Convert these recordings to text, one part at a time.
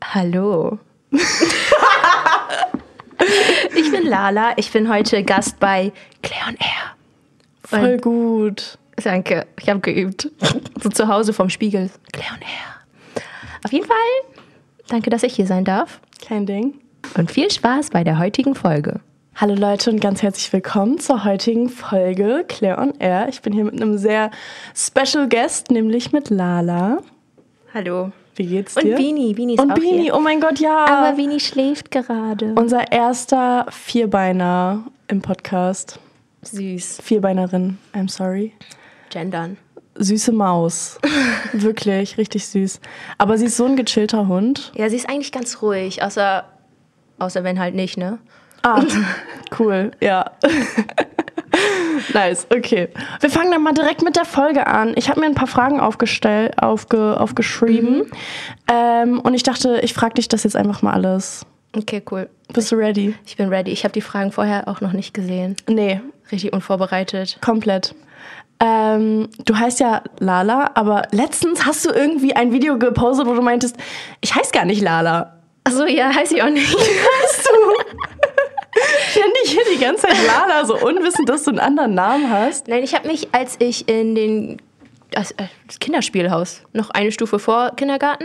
Hallo. Ich bin Lala. Ich bin heute Gast bei Claire on Air. Voll gut. Danke, ich habe geübt. So zu Hause vom Spiegel. Claire on Air. Auf jeden Fall, danke, dass ich hier sein darf. Kein Ding. Und viel Spaß bei der heutigen Folge. Hallo Leute und ganz herzlich willkommen zur heutigen Folge Claire on Air. Ich bin hier mit einem sehr special Guest, nämlich mit Lala. Hallo. Wie geht's dir? Und Bini. Bini ist und auch Bini, hier. Oh mein Gott, ja. Aber Bini schläft gerade. Unser erster Vierbeiner im Podcast. Süß. Vierbeinerin, I'm sorry. Gendern. Süße Maus. Wirklich, richtig süß. Aber sie ist so ein gechillter Hund. Ja, sie ist eigentlich ganz ruhig, außer wenn halt nicht, ne? Ah, cool, ja. Nice, okay. Wir fangen dann mal direkt mit der Folge an. Ich habe mir ein paar Fragen aufgeschrieben. Und ich dachte, ich frage dich das jetzt einfach mal alles. Okay, cool. Bist du ready? Ich bin ready. Ich habe die Fragen vorher auch noch nicht gesehen. Nee. Richtig unvorbereitet. Komplett. Du heißt ja Lala, aber letztens hast du irgendwie ein Video gepostet, wo du meintest, ich heiße gar nicht Lala. Achso, ja, heiße ich auch nicht. Weißt du? Ich nenne dich hier die ganze Zeit Lala, so unwissend, dass du einen anderen Namen hast. Nein, ich habe mich, als ich in das Kinderspielhaus, noch eine Stufe vor Kindergarten,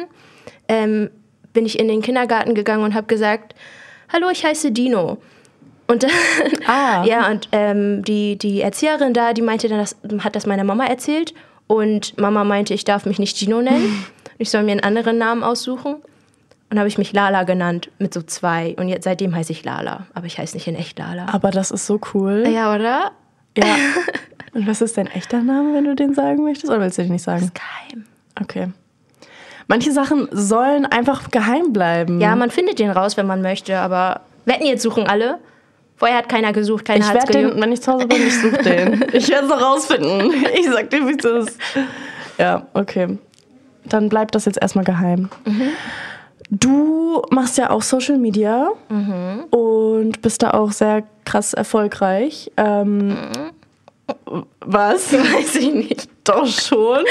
bin ich in den Kindergarten gegangen und habe gesagt, hallo, ich heiße Dino. Und ja, und die Erzieherin da, die meinte dann, hat das meiner Mama erzählt. Und Mama meinte, ich darf mich nicht Dino nennen. Ich soll mir einen anderen Namen aussuchen. Und habe ich mich Lala genannt mit so 2. Und jetzt seitdem heiße ich Lala. Aber ich heiße nicht in echt Lala. Aber das ist so cool. Ja, oder? Ja. Und was ist dein echter Name, wenn du den sagen möchtest? Oder willst du den nicht sagen? Das ist geheim. Okay. Manche Sachen sollen einfach geheim bleiben. Ja, man findet den raus, wenn man möchte. Aber wetten, jetzt suchen alle. Vorher hat keiner gesucht, keiner hat es gejuckt. Ich werde den, wenn ich zu Hause bin, ich suche den. Ich werde es noch rausfinden. Ich sag dir, wie es ist. Ja, okay. Dann bleibt das jetzt erstmal geheim. Du machst ja auch Social Media und bist da auch sehr krass erfolgreich. Was? Weiß ich nicht. Doch schon.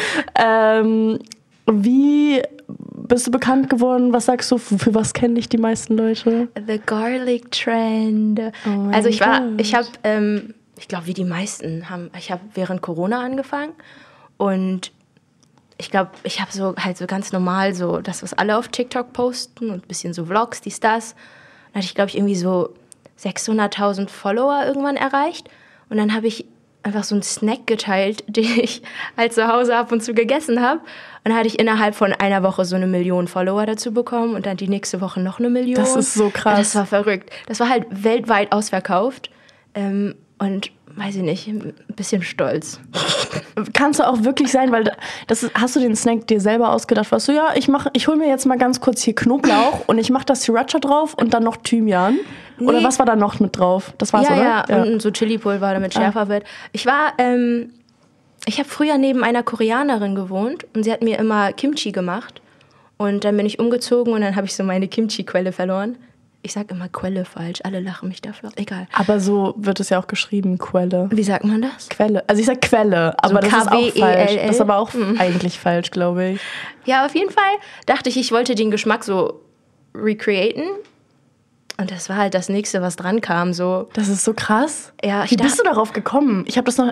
Wie bist du bekannt geworden? Was sagst du? Für was kennen dich die meisten Leute? The Garlic Trend. Oh Also ich glaube, wie die meisten ich habe während Corona angefangen und ich glaube, ich habe so ganz normal so das, was alle auf TikTok posten und ein bisschen so Vlogs, dies, das. Dann hatte ich, glaube ich, irgendwie so 600.000 Follower irgendwann erreicht. Und dann habe ich einfach so einen Snack geteilt, den ich halt zu Hause ab und zu gegessen habe. Und dann hatte ich innerhalb von einer Woche so 1 Million Follower dazu bekommen und dann die nächste Woche noch 1 Million. Das ist so krass. Ja, das war verrückt. Das war halt weltweit ausverkauft. Und weiß ich nicht, ein bisschen stolz. Kannst du auch wirklich sein, weil hast du den Snack dir selber ausgedacht? Warst du, ja, ich hole mir jetzt mal ganz kurz hier Knoblauch und ich mache das Sriracha drauf und dann noch Thymian. Nee. Oder was war da noch mit drauf? Das war's, oder? Ja, und so Chili-Pulver, damit schärfer wird. Ich habe früher neben einer Koreanerin gewohnt und sie hat mir immer Kimchi gemacht. Und dann bin ich umgezogen und dann habe ich so meine Kimchi-Quelle verloren. Ich sag immer Quelle falsch, alle lachen mich dafür. Egal. Aber so wird es ja auch geschrieben, Quelle. Wie sagt man das? Quelle. Also ich sag Quelle, aber das ist auch falsch. Das ist aber auch eigentlich falsch, glaube ich. Ja, auf jeden Fall dachte ich, ich wollte den Geschmack so recreaten. Und das war halt das Nächste, was dran kam. So. Das ist so krass. Ja, Wie bist du darauf gekommen?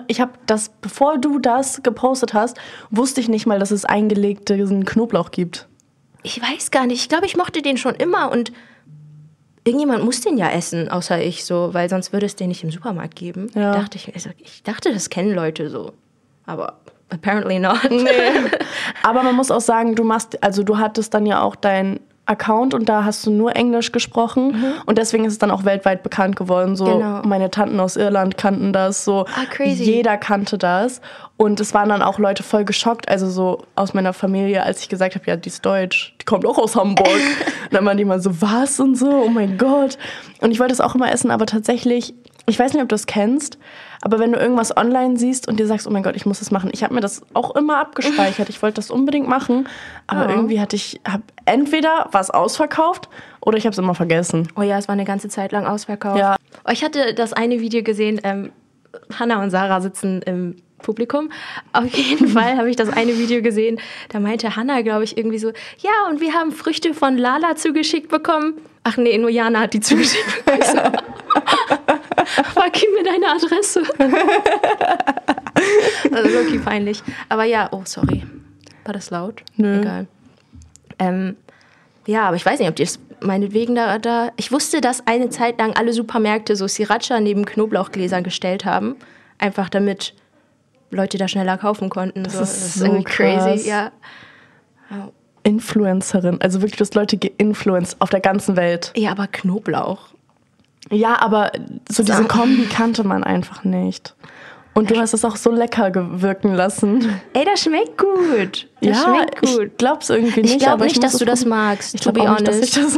Bevor du das gepostet hast, wusste ich nicht mal, dass es eingelegten Knoblauch gibt. Ich weiß gar nicht. Ich glaube, ich mochte den schon immer und irgendjemand muss den ja essen, außer ich so, weil sonst würde es den nicht im Supermarkt geben. Ja. Ich dachte, das kennen Leute so. Aber apparently not. Nee. Aber man muss auch sagen, du hattest dann ja auch deinen Account und da hast du nur Englisch gesprochen und deswegen ist es dann auch weltweit bekannt geworden. So, genau. Meine Tanten aus Irland kannten das, so crazy. Jeder kannte das und es waren dann auch Leute voll geschockt, also so aus meiner Familie, als ich gesagt habe, ja, die ist deutsch, die kommt auch aus Hamburg. Und dann waren die mal so, was und so, oh mein Gott. Und ich wollte es auch immer essen, aber tatsächlich, ich weiß nicht, ob du es kennst, aber wenn du irgendwas online siehst und dir sagst, oh mein Gott, ich muss das machen. Ich habe mir das auch immer abgespeichert. Ich wollte das unbedingt machen, aber irgendwie hab entweder was ausverkauft oder ich habe es immer vergessen. Oh ja, es war eine ganze Zeit lang ausverkauft. Ja. Oh, ich hatte das eine Video gesehen, Hannah und Sarah sitzen im Publikum. Auf jeden Fall habe ich das eine Video gesehen, da meinte Hannah, glaube ich, irgendwie so, ja, und wir haben Früchte von Lala zugeschickt bekommen. Ach nee, nur Jana hat die zugeschickt bekommen. So. Aber gib mir deine Adresse. Also wirklich peinlich. Aber ja, oh, sorry. War das laut? Nö. Egal. Ja, aber ich weiß nicht, ob die es meinetwegen da... Ich wusste, dass eine Zeit lang alle Supermärkte so Sriracha neben Knoblauchgläsern gestellt haben. Einfach damit Leute da schneller kaufen konnten. Das ist irgendwie krass. crazy, ja. Influencerin, also wirklich, dass Leute geinfluenced auf der ganzen Welt. Ja, aber Knoblauch. Ja, aber so diese Kombi kannte man einfach nicht. Und du hast es auch so lecker wirken lassen. Ey, das schmeckt gut. Das Ja, schmeckt gut. ich glaub's irgendwie nicht. Ich glaube aber nicht, dass muss du es das probieren. magst, Ich to be glaube auch nicht, honest. dass ich das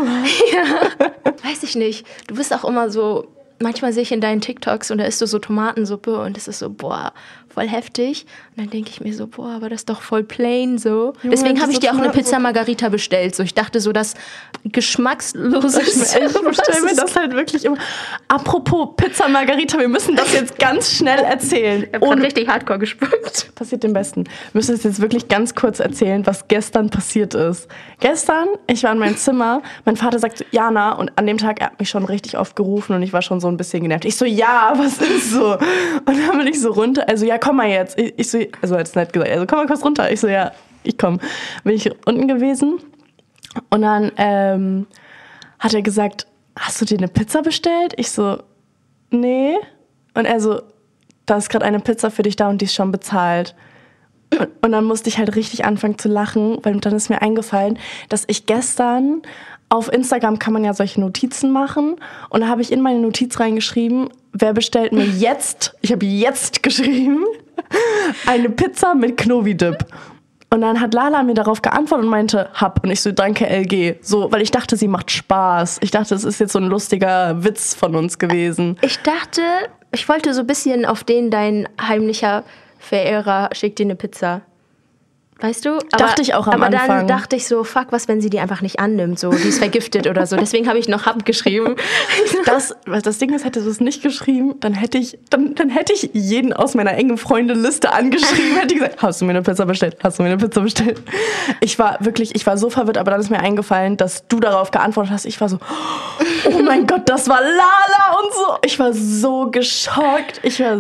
mag. Weiß ich nicht. Du bist auch immer so, manchmal sehe ich in deinen TikToks und da isst du so Tomatensuppe und es ist so, boah, voll heftig. Und dann denke ich mir so, boah, aber das ist doch voll plain so. Deswegen habe ich dir auch eine Pizza Margarita bestellt. So, ich dachte so, das geschmackslose Ich bestelle mir das halt wirklich immer. Apropos Pizza Margarita, wir müssen das jetzt ganz schnell erzählen. Ich habe gerade richtig hardcore gespuckt. Passiert dem Besten. Wir müssen es jetzt wirklich ganz kurz erzählen, was gestern passiert ist. Gestern, ich war in meinem Zimmer, mein Vater sagt so, Jana, und an dem Tag, er hat mich schon richtig oft gerufen und ich war schon so ein bisschen genervt. Ich so, ja, was ist so? Und dann bin ich so runter, also ja, komm mal jetzt. Ich so, also hat es nett gesagt, also komm mal kurz runter. Ich so, ja, ich komm. Bin ich unten gewesen und dann hat er gesagt, hast du dir eine Pizza bestellt? Ich so, nee. Und er so, da ist gerade eine Pizza für dich da und die ist schon bezahlt. Und dann musste ich halt richtig anfangen zu lachen, weil dann ist mir eingefallen, dass ich gestern auf Instagram kann man ja solche Notizen machen und da habe ich in meine Notiz reingeschrieben, wer bestellt mir jetzt, ich habe jetzt geschrieben, eine Pizza mit Knobi-Dip. Und dann hat Lala mir darauf geantwortet und meinte, hab. Und ich so, danke LG. So, weil ich dachte, sie macht Spaß. Ich dachte, es ist jetzt so ein lustiger Witz von uns gewesen. Ich dachte, ich wollte so ein bisschen auf den dein heimlicher Verehrer schickt dir eine Pizza. Weißt du? Dachte ich auch am Anfang. Aber dann dachte ich so, fuck, was, wenn sie die einfach nicht annimmt, so, die ist vergiftet oder so. Deswegen habe ich noch Hab geschrieben. Das Ding ist, hätte du es nicht geschrieben, dann hätte ich jeden aus meiner engen Freundeliste angeschrieben, hätte gesagt, hast du mir eine Pizza bestellt? Hast du mir eine Pizza bestellt? Ich war so verwirrt, aber dann ist mir eingefallen, dass du darauf geantwortet hast. Ich war so, oh mein Gott, das war Lala und so. Ich war so geschockt.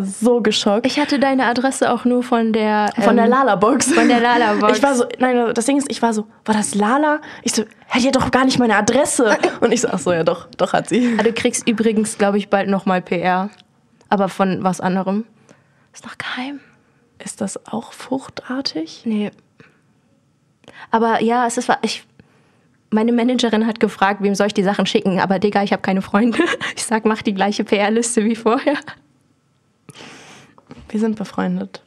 Ich hatte deine Adresse auch nur von der Lala-Box. Von der Lala-Box. Ich war so, nein, das Ding ist, ich war so, war das Lala? Ich so, hat ja doch gar nicht meine Adresse. Und ich so, ach so, ja doch hat sie. Du kriegst übrigens, glaube ich, bald nochmal PR. Aber von was anderem. Ist noch geheim. Ist das auch fruchtartig? Nee. Aber ja, meine Managerin hat gefragt, wem soll ich die Sachen schicken? Aber Digga, ich habe keine Freunde. Ich sag, mach die gleiche PR-Liste wie vorher. Wir sind befreundet.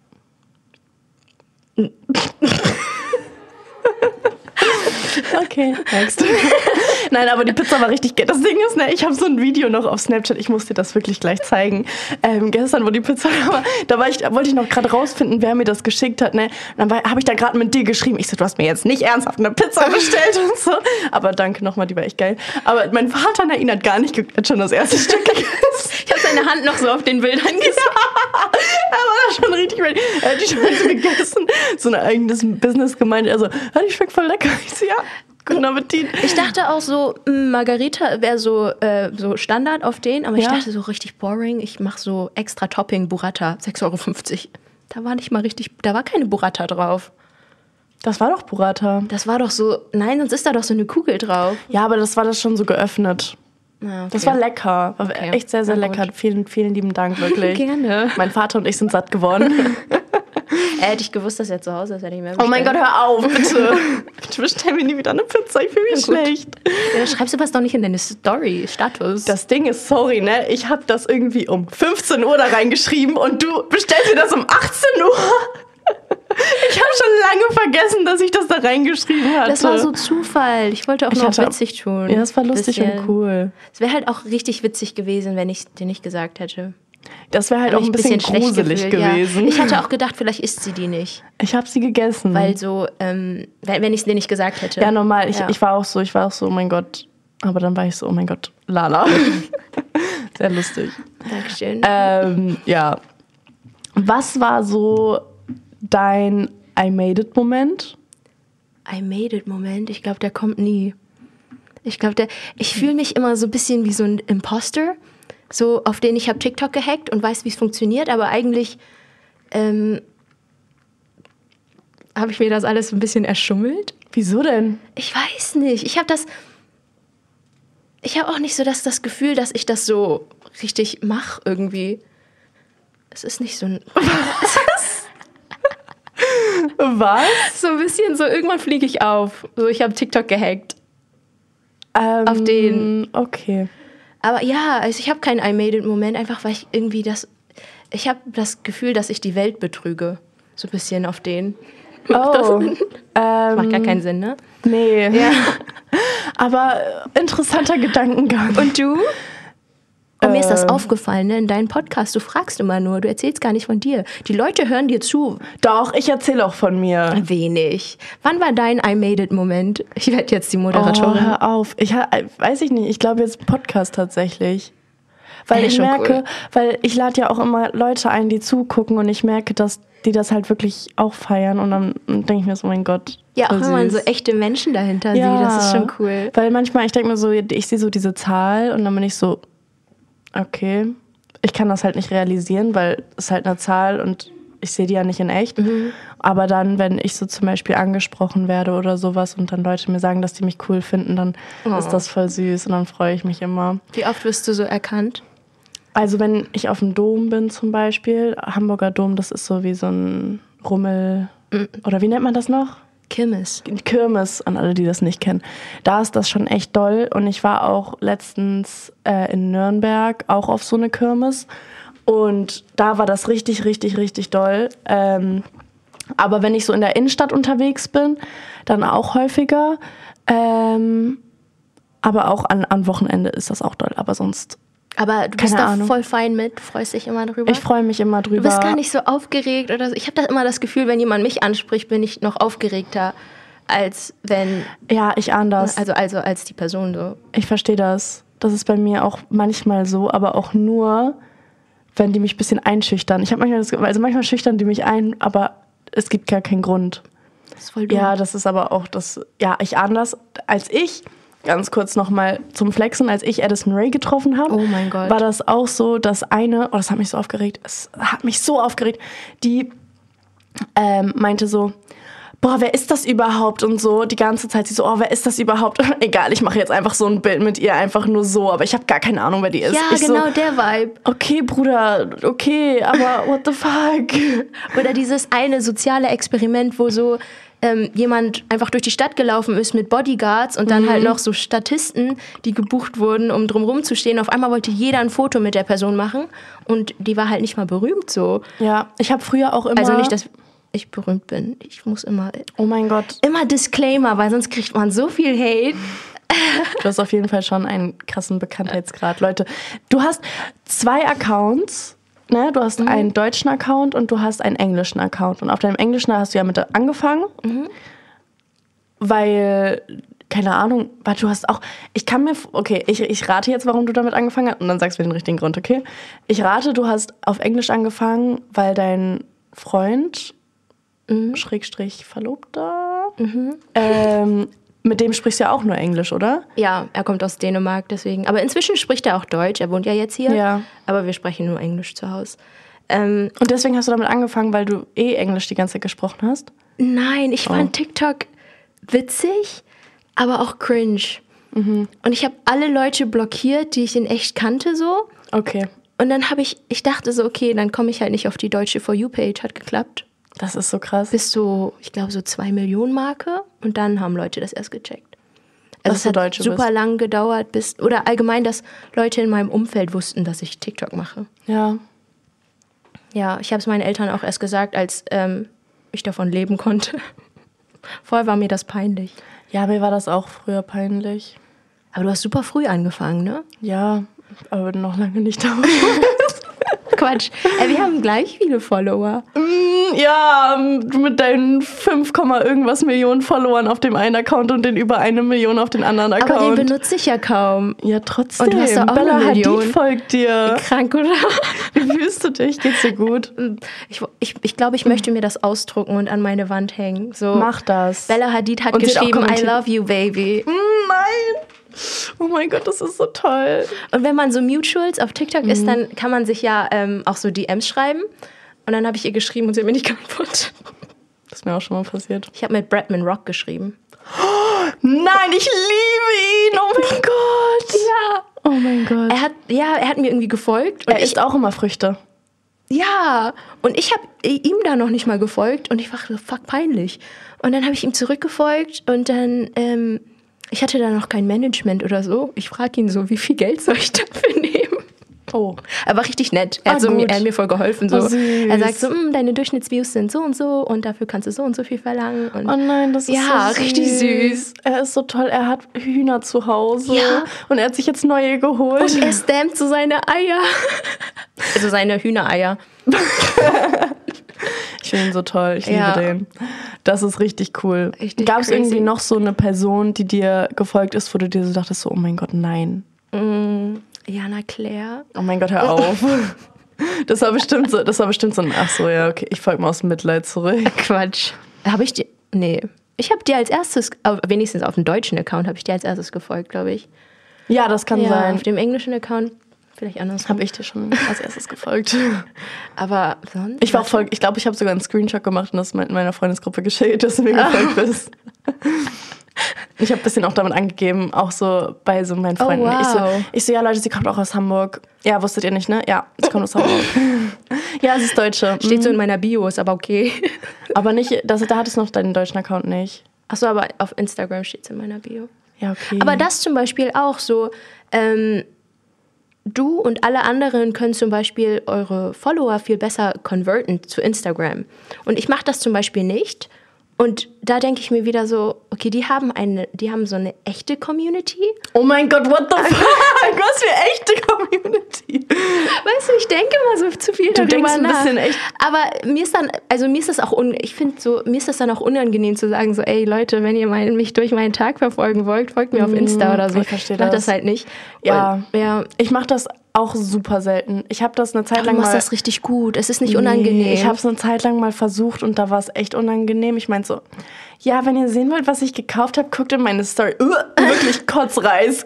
Okay, next. Nein, aber die Pizza war richtig geil. Das Ding ist, ne, ich habe so ein Video noch auf Snapchat, ich muss dir das wirklich gleich zeigen. Gestern, wo die Pizza da war, wollte ich noch gerade rausfinden, wer mir das geschickt hat. Ne? Dann habe ich da gerade mit dir geschrieben. Ich so, du hast mir jetzt nicht ernsthaft eine Pizza bestellt und so. Aber danke nochmal, die war echt geil. Aber mein Vater, ihn hat gar nicht geguckt, hat schon das erste Stück gegessen. Ich habe seine Hand noch so auf den Bildern gesehen. Er war da schon richtig ready. Er hat die schon so gegessen. So ein eigenes Business gemeint. Also, ja, die schmeckt voll lecker. Ich so, ja, guten Appetit. Ich dachte auch so, Margarita wäre so Standard auf den, aber ich dachte so richtig boring. Ich mache so extra Topping Burrata, 6,50 €. Da war keine Burrata drauf. Das war doch Burrata. Das war doch so, nein, sonst ist da doch so eine Kugel drauf. Ja, aber das war das schon so geöffnet. Ah, okay. Das war lecker. War Okay. echt sehr, sehr lecker. Vielen, vielen lieben Dank, wirklich. Gerne. Mein Vater und ich sind satt geworden. Hätte ich gewusst, dass er zu Hause ist, hätte ich mehr Oh mein Gott, bestellt. hör auf, bitte. Bitte bestell mir nie wieder eine Pizza, ich fühle mich Na gut. schlecht. Ja, schreibst du was doch nicht in deine Story-Status. Das Ding ist, sorry, ne? Ich habe das irgendwie um 15 Uhr da reingeschrieben und du bestellst mir das um 18 Uhr. Ich habe schon lange vergessen, dass ich das da reingeschrieben hatte. Das war so Zufall. Ich wollte auch noch witzig tun. Ja, das war lustig Bisschen. und cool. Es wäre halt auch richtig witzig gewesen, wenn ich es dir nicht gesagt hätte. Das wäre halt Hab auch ich ein bisschen schlecht gruselig gefühlt, ja. gewesen. Ich hatte auch gedacht, vielleicht isst sie die nicht. Ich habe sie gegessen. Weil so, wenn ich es dir nicht gesagt hätte. Ja, normal. Ja. Ich war auch so, oh mein Gott. Aber dann war ich so, oh mein Gott, Lala. Sehr lustig. Dankeschön. Ja. Was war so dein I made it Moment? I made it Moment, ich glaube, der kommt nie. Ich fühle mich immer so ein bisschen wie so ein Imposter, so auf den ich habe TikTok gehackt und weiß, wie es funktioniert, aber eigentlich habe ich mir das alles ein bisschen erschummelt. Wieso denn? Ich weiß nicht. Ich habe auch nicht so das Gefühl, dass ich das so richtig mache irgendwie. Es ist nicht so ein... Was? So ein bisschen so, irgendwann fliege ich auf. So, ich habe TikTok gehackt. Auf den. Okay. Aber ja, also ich habe keinen I made it Moment, einfach weil ich irgendwie ich habe das Gefühl, dass ich die Welt betrüge. So ein bisschen auf den. Das macht gar keinen Sinn, ne? Nee. Ja. Aber interessanter Gedankengang. Und du? Und mir ist das aufgefallen, ne? In deinem Podcast. Du fragst immer nur, du erzählst gar nicht von dir. Die Leute hören dir zu. Doch, ich erzähle auch von mir. Wenig. Wann war dein I made it Moment? Ich werde jetzt die Moderatorin. Oh, hör auf. Weiß ich nicht. Ich glaube jetzt Podcast tatsächlich. Weil ich merke, cool. Weil ich lade ja auch immer Leute ein, die zugucken und ich merke, dass die das halt wirklich auch feiern und dann denke ich mir so, mein Gott. Ja, auch wenn man so echte Menschen dahinter sieht, das ist schon cool. Weil manchmal, ich denke mir so, ich sehe so diese Zahl und dann bin ich so, okay, ich kann das halt nicht realisieren, weil es halt eine Zahl und ich sehe die ja nicht in echt. Mhm. Aber dann, wenn ich so zum Beispiel angesprochen werde oder sowas und dann Leute mir sagen, dass die mich cool finden, dann ist das voll süß und dann freue ich mich immer. Wie oft wirst du so erkannt? Also wenn ich auf dem Dom bin zum Beispiel, Hamburger Dom, das ist so wie so ein Rummel, oder wie nennt man das noch? Kirmes. Kirmes, an alle, die das nicht kennen. Da ist das schon echt doll und ich war auch letztens in Nürnberg auch auf so eine Kirmes und da war das richtig, richtig, richtig doll. Aber wenn ich so in der Innenstadt unterwegs bin, dann auch häufiger. Aber auch an Wochenende ist das auch doll, aber sonst... Aber du bist da voll fein mit, freust dich immer drüber? Ich freue mich immer drüber. Du bist gar nicht so aufgeregt oder so. Ich habe da immer das Gefühl, wenn jemand mich anspricht, bin ich noch aufgeregter, als wenn... Ja, ich ahne das. Also als die Person so. Ich verstehe das. Das ist bei mir auch manchmal so, aber auch nur, wenn die mich ein bisschen einschüchtern. Ich habe manchmal schüchtern die mich ein, aber es gibt gar keinen Grund. Das ist voll dumm. Ja, das ist aber auch das... Ja, ich ahne das. Ganz kurz nochmal zum Flexen, als ich Addison Rae getroffen habe, oh mein Gott, war das auch so, dass das hat mich so aufgeregt, die meinte so, boah, wer ist das überhaupt und so, die ganze Zeit, sie so, oh, wer ist das überhaupt? Egal, ich mache jetzt einfach so ein Bild mit ihr, einfach nur so, aber ich habe gar keine Ahnung, wer die ist. Ja, ich genau, so, der Vibe. Okay, Bruder, okay, aber what the fuck? Oder dieses eine soziale Experiment, wo so jemand einfach durch die Stadt gelaufen ist mit Bodyguards und dann halt noch so Statisten, die gebucht wurden, um drumherum zu stehen. Auf einmal wollte jeder ein Foto mit der Person machen und die war halt nicht mal berühmt so. Ja, ich habe früher auch immer... Also nicht, dass ich berühmt bin. Ich muss immer... Oh mein Gott. Immer Disclaimer, weil sonst kriegt man so viel Hate. Du hast auf jeden Fall schon einen krassen Bekanntheitsgrad. Leute, du hast 2 Accounts... Ne, du hast einen deutschen Account und du hast einen englischen Account. Und auf deinem englischen hast du ja mit angefangen, weil, keine Ahnung, du hast auch, ich rate jetzt, warum du damit angefangen hast und dann sagst du mir den richtigen Grund, okay? Ich rate, du hast auf Englisch angefangen, weil dein Freund, Schrägstrich Verlobter, mit dem sprichst du ja auch nur Englisch, oder? Ja, er kommt aus Dänemark, deswegen. Aber inzwischen spricht er auch Deutsch. Er wohnt ja jetzt hier. Ja. Aber wir sprechen nur Englisch zu Hause. Und deswegen hast du damit angefangen, weil du Englisch die ganze Zeit gesprochen hast? Nein, ich fand TikTok witzig, aber auch cringe. Und ich habe alle Leute blockiert, die ich in echt kannte, so. Okay. Und dann ich dachte so, okay, dann komme ich halt nicht auf die deutsche For You-Page. Hat geklappt. Das ist so krass. Bis so, ich glaube, so 2 Millionen Marke. Und dann haben Leute das erst gecheckt. Also dass es hat super lang gedauert, oder allgemein, dass Leute in meinem Umfeld wussten, dass ich TikTok mache. Ja. Ja, ich habe es meinen Eltern auch erst gesagt, als ich davon leben konnte. Vorher war mir das peinlich. Ja, mir war das auch früher peinlich. Aber du hast super früh angefangen, ne? Ja, aber noch lange nicht damit. Quatsch. Wir haben gleich viele Follower. Ja, mit deinen 5, irgendwas Millionen Followern auf dem einen Account und den über 1 Million auf den anderen Account. Aber den benutze ich ja kaum. Ja, trotzdem. Und du hast doch auch Bella eine Million. Hadid folgt dir. Krank, oder? Wie fühlst du dich? Geht's dir gut? Ich glaube, ich möchte mir das ausdrucken und an meine Wand hängen. So, Mach das. Bella Hadid hat Und sie hat auch geschrieben, I kommentiert. love you, baby. Nein. Oh mein Gott, das ist so toll. Und wenn man so Mutuals auf TikTok ist, dann kann man sich ja auch so DMs schreiben. Und dann habe ich ihr geschrieben und sie hat mir nicht geantwortet. Das ist mir auch schon mal passiert. Ich habe mit Bradman Rock geschrieben. Nein, ich liebe ihn. Oh mein Gott. Ja. Oh mein Gott. Er hat mir irgendwie gefolgt. Und Er isst auch immer Früchte. Ja, und ich habe ihm da noch nicht mal gefolgt und ich war so, fuck, peinlich. Und dann habe ich ihm zurückgefolgt und dann, ich hatte da noch kein Management oder so. Ich frage ihn so, wie viel Geld soll ich dafür nehmen? Oh. Er war richtig nett. Er hat mir voll geholfen. So. Oh, süß. Er sagt so, deine Durchschnittsviews sind so und dafür kannst du so und so viel verlangen. Und Oh nein, das ist ja, so süß. richtig süß. Er ist so toll. Er hat Hühner zu Hause. Ja. Und er hat sich jetzt neue geholt. Und er stammt so seine Eier. Also seine Hühnereier. Ich finde ihn so toll. Ich Ja. liebe den. Das ist richtig cool. Richtig Gab es crazy. irgendwie noch so eine Person, die dir gefolgt ist, wo du dir so dachtest, so, oh mein Gott, nein. Jana Claire. Oh mein Gott, hör auf. Das war bestimmt so ein, ach so, ja, okay, ich folge mal aus dem Mitleid zurück. Quatsch. Habe ich dir. Nee. Ich habe dir als erstes, wenigstens auf dem deutschen Account, habe ich dir als erstes gefolgt, glaube ich. Ja, das kann Ja, sein. auf dem englischen Account vielleicht andersrum. Habe ich dir schon als erstes gefolgt. Aber sonst. Ich war auch voll, ich glaube, ich habe sogar einen Screenshot gemacht und das in meiner Freundesgruppe geschickt, dass du mir gefolgt bist. Ich habe ein bisschen auch damit angegeben, auch so bei so meinen Freunden. wow. Ich so, ja Leute, sie kommt auch aus Hamburg. Ja, wusstet ihr nicht, ne? Ja, sie kommt aus Hamburg. Ja, sie ist Deutsche. Steht so in meiner Bio, ist aber okay. Aber nicht, da hattest du noch deinen deutschen Account nicht. Achso, aber auf Instagram steht es in meiner Bio. Ja, okay. Aber das zum Beispiel auch so, du und alle anderen können zum Beispiel eure Follower viel besser converten zu Instagram. Und ich mache das zum Beispiel nicht. Und da denke ich mir wieder so, okay, die haben so eine echte Community. Oh mein Gott, what the fuck? Was für echte Community. Weißt du, ich denke immer so zu viel darüber denkst ein nach. bisschen echt. Aber mir ist das dann auch unangenehm zu sagen, so, ey Leute, wenn ihr mich durch meinen Tag verfolgen wollt, folgt mir auf Insta oder so. ich verstehe mach das. das halt nicht. Ja. Und, ja. Ich mache das auch super selten. Ich habe das eine Zeit Du lang machst mal... das richtig gut. Es ist nicht unangenehm. Ich habe es eine Zeit lang mal versucht und da war es echt unangenehm. Ich meinte so, ja, wenn ihr sehen wollt, was ich gekauft habe, guckt in meine Story. Wirklich Kotzreiz.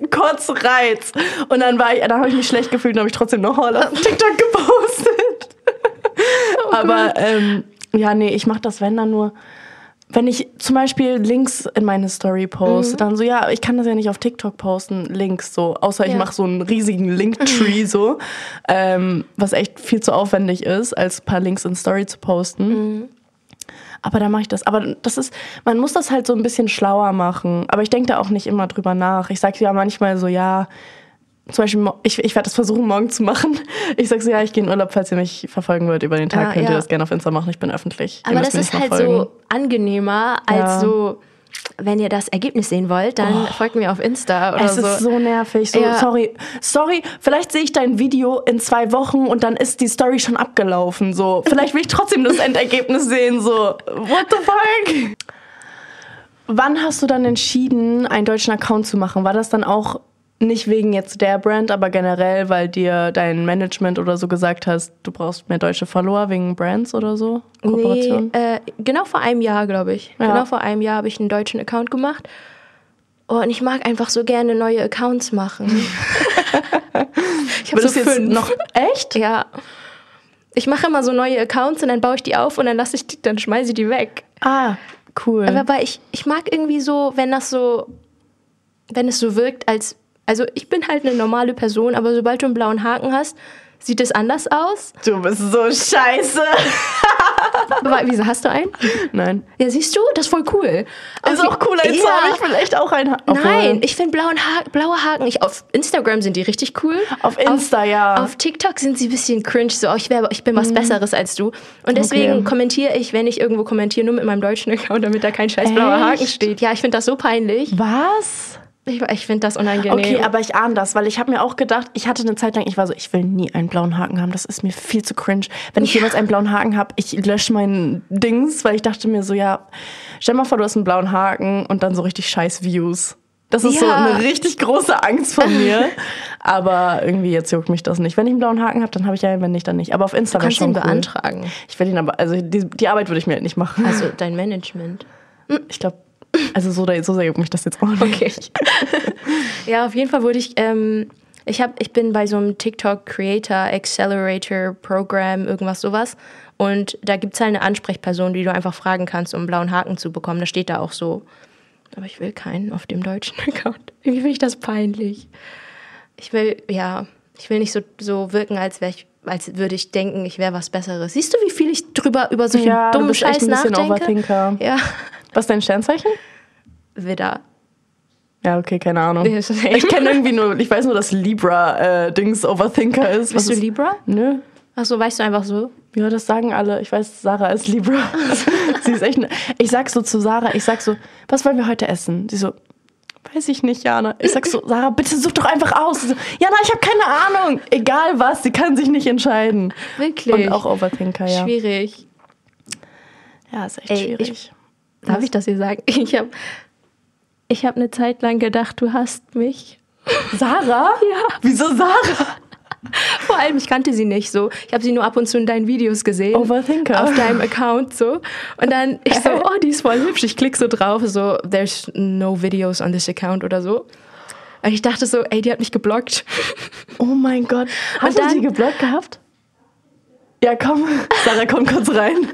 Und dann habe ich mich schlecht gefühlt und habe ich trotzdem noch Haul auf TikTok gepostet. Aber ja, nee, ich mache das, wenn dann nur... Wenn ich zum Beispiel Links in meine Story poste, dann so, ja, ich kann das ja nicht auf TikTok posten, Links so, außer ich mache so einen riesigen Linktree so, was echt viel zu aufwendig ist, als ein paar Links in Story zu posten. Aber da mache ich das. Aber man muss das halt so ein bisschen schlauer machen. Aber ich denke da auch nicht immer drüber nach. Ich sage ja manchmal so, ja, zum Beispiel, ich werde das versuchen, morgen zu machen. Ich sage so, ja, ich gehe in Urlaub, falls ihr mich verfolgen wollt über den Tag, könnt ihr das gerne auf Insta machen, ich bin öffentlich. Aber das ist halt so angenehmer, als so, wenn ihr das Ergebnis sehen wollt, dann folgt mir auf Insta oder es so. ist so nervig. So, Ja. sorry, vielleicht sehe ich dein Video in 2 Wochen und dann ist die Story schon abgelaufen. So. Vielleicht will ich trotzdem das Endergebnis sehen. So, what the fuck? Wann hast du dann entschieden, einen deutschen Account zu machen? War das dann auch nicht wegen jetzt der Brand, aber generell, weil dir dein Management oder so gesagt hast, du brauchst mehr deutsche Follower wegen Brands oder so? Kooperation? Nee, genau vor einem Jahr, glaube ich. Ja. Genau vor einem Jahr habe ich einen deutschen Account gemacht. Oh, und ich mag einfach so gerne neue Accounts machen. Ich habe so Würdest du jetzt 5. noch echt? Ja. Ich mache immer so neue Accounts und dann baue ich die auf und dann schmeiße ich die weg. Ah, cool. Aber ich mag irgendwie so, wenn es so wirkt, also ich bin halt eine normale Person, aber sobald du einen blauen Haken hast, sieht es anders aus. Du bist so scheiße. Aber wieso, hast du einen? Nein. Ja, siehst du? Das ist voll cool. Ist auch cool, als habe ich vielleicht auch einen. Nein, ich finde blaue Haken, auf Instagram sind die richtig cool. Auf Insta, ja. Auf TikTok sind sie ein bisschen cringe, so ich bin was Besseres als du. Und deswegen kommentiere ich, wenn ich irgendwo kommentiere, nur mit meinem deutschen Account, damit da kein scheiß blauer Haken steht. Ja, ich finde das so peinlich. Was? Ich finde das unangenehm. Okay, aber ich ahne das, weil ich habe mir auch gedacht, ich hatte eine Zeit lang, ich war so, ich will nie einen blauen Haken haben, das ist mir viel zu cringe. Wenn ich jemals einen blauen Haken habe, ich lösche meinen Dings, weil ich dachte mir so, ja, stell mal vor, du hast einen blauen Haken und dann so richtig scheiß Views. Das ist so eine richtig große Angst von mir. Aber irgendwie jetzt juckt mich das nicht. Wenn ich einen blauen Haken habe, dann habe ich ja, wenn nicht, dann nicht. Aber auf Insta wäre schon cool. Beantragen. Ich will ihn aber, also die Arbeit würde ich mir halt nicht machen. Also dein Management. Ich glaube, also so sehr juckt mich das jetzt auch nicht. Okay. Ja, auf jeden Fall wurde ich bin bei so einem TikTok Creator Accelerator Program, irgendwas sowas. Und da gibt es halt eine Ansprechperson, die du einfach fragen kannst, um einen blauen Haken zu bekommen. Da steht da auch so. Aber ich will keinen auf dem deutschen Account. Irgendwie finde ich das peinlich. Ich will nicht so wirken, als würde ich denken, ich wäre was Besseres. Siehst du, wie viel ich über so viel dummen Scheiß nachdenke? Du bist echt ein bisschen Overthinker. Ja. Was ist dein Sternzeichen? Widder. Ja, okay, keine Ahnung. Ich kenne irgendwie nur, ich weiß nur, dass Libra Overthinker ist. Bist du Libra? Nö. Ach so, weißt du einfach so? Ja, das sagen alle. Ich weiß, Sarah ist Libra. Sie ist echt ich sag so zu Sarah, was wollen wir heute essen? Sie so, weiß ich nicht, Jana. Ich sag so, Sarah, bitte such doch einfach aus. Sie so, Jana, ich habe keine Ahnung. Egal was, sie kann sich nicht entscheiden. Wirklich? Und auch Overthinker, ja. Schwierig. Ja, ist echt schwierig. Darf ich das hier sagen? Ich hab eine Zeit lang gedacht, du hasst mich. Sarah? Ja. Wieso Sarah? Vor allem, ich kannte sie nicht so. Ich habe sie nur ab und zu in deinen Videos gesehen. Overthinker. Auf deinem Account so. Und dann ich so, oh, die ist voll hübsch. Ich klicke so drauf, so, there's no videos on this account oder so. Und ich dachte so, ey, die hat mich geblockt. Oh mein Gott. Hast du sie geblockt gehabt? Ja, komm. Sarah, komm kurz rein.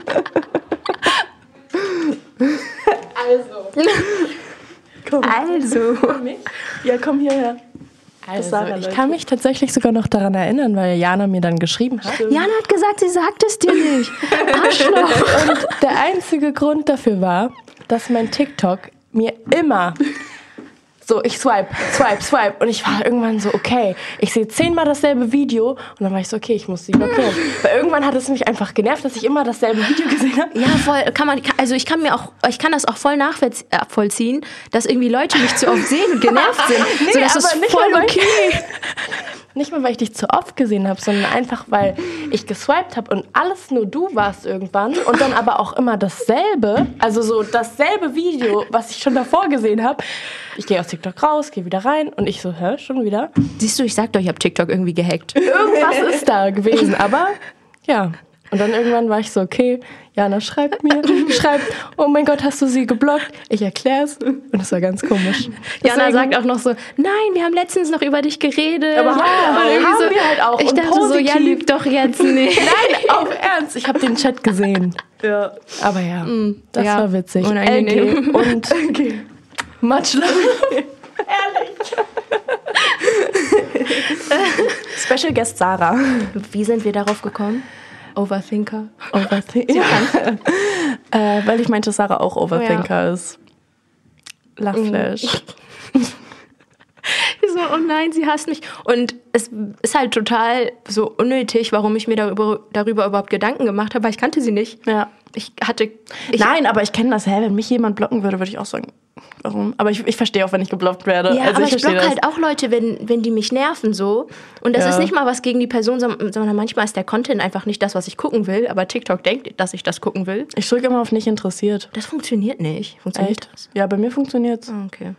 Also. Ja, komm hierher. Also, ich kann mich tatsächlich sogar noch daran erinnern, weil Jana mir dann geschrieben hat. Jana hat gesagt, sie sagt es dir nicht. Arschloch. Und der einzige Grund dafür war, dass mein TikTok mir immer so, ich swipe. Und ich war irgendwann so, okay, ich sehe 10-mal dasselbe Video. Und dann war ich so, okay, ich muss sie blockieren. Weil irgendwann hat es mich einfach genervt, dass ich immer dasselbe Video gesehen habe. Ja, voll. Ich kann das auch voll nachvollziehen, dass irgendwie Leute mich zu oft sehen und genervt sind. Nee, so, das aber ist nicht voll mal, okay. Nicht mal, weil ich dich zu oft gesehen habe, sondern einfach, weil ich geswiped habe und alles nur du warst irgendwann und dann aber auch immer dasselbe, also so dasselbe Video, was ich schon davor gesehen habe. Ich gehe aus TikTok raus, gehe wieder rein und ich so, schon wieder? Siehst du, ich sag doch, ich habe TikTok irgendwie gehackt. Irgendwas ist da gewesen, aber ja. Und dann irgendwann war ich so, okay, Jana schreibt, oh mein Gott, hast du sie geblockt? Ich erklär's. Und das war ganz komisch. Jana sagt auch noch so, nein, wir haben letztens noch über dich geredet. Aber haben so, wir halt auch. Ich und dachte positiv. so, ja, lüg doch jetzt nicht. Nein, auf Ernst, ich habe den Chat gesehen. Ja. Aber ja, das ja, war witzig. unangenehm. Und much love. Ehrlich. Special Guest Sarah. Wie sind wir darauf gekommen? Overthinker. Weil ich meinte, dass Sarah auch Overthinker ist. Lachflash. So, oh nein, sie hasst mich. Und es ist halt total so unnötig, warum ich mir darüber überhaupt Gedanken gemacht habe, weil ich kannte sie nicht. Ja. Nein, aber ich kenne das. Wenn mich jemand blocken würde, würde ich auch sagen, warum? Aber ich verstehe auch, wenn ich geblockt werde. Ja, also aber ich blocke halt auch Leute, wenn die mich nerven so. Und das ist nicht mal was gegen die Person, sondern manchmal ist der Content einfach nicht das, was ich gucken will. Aber TikTok denkt, dass ich das gucken will. Ich drücke immer auf nicht interessiert. Das funktioniert nicht. Funktioniert das? Ja, bei mir funktioniert's. Okay.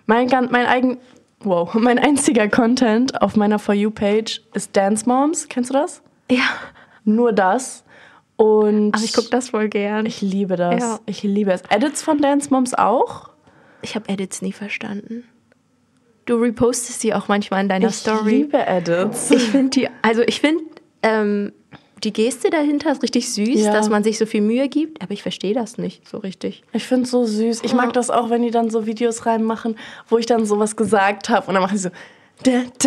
Mein einziger Content auf meiner For You-Page ist Dance Moms. Kennst du das? Ja. Nur das. Und Aber ich gucke das voll gern. Ich liebe das. Ja. Ich liebe es. Edits von Dance Moms auch? Ich habe Edits nie verstanden. Du repostest die auch manchmal in deiner Story. Ich liebe Edits. Ich finde die Geste dahinter ist richtig süß, dass man sich so viel Mühe gibt, aber ich verstehe das nicht so richtig. Ich finde es so süß. Ich mag das auch, wenn die dann so Videos reinmachen, wo ich dann sowas gesagt habe und dann machen die so und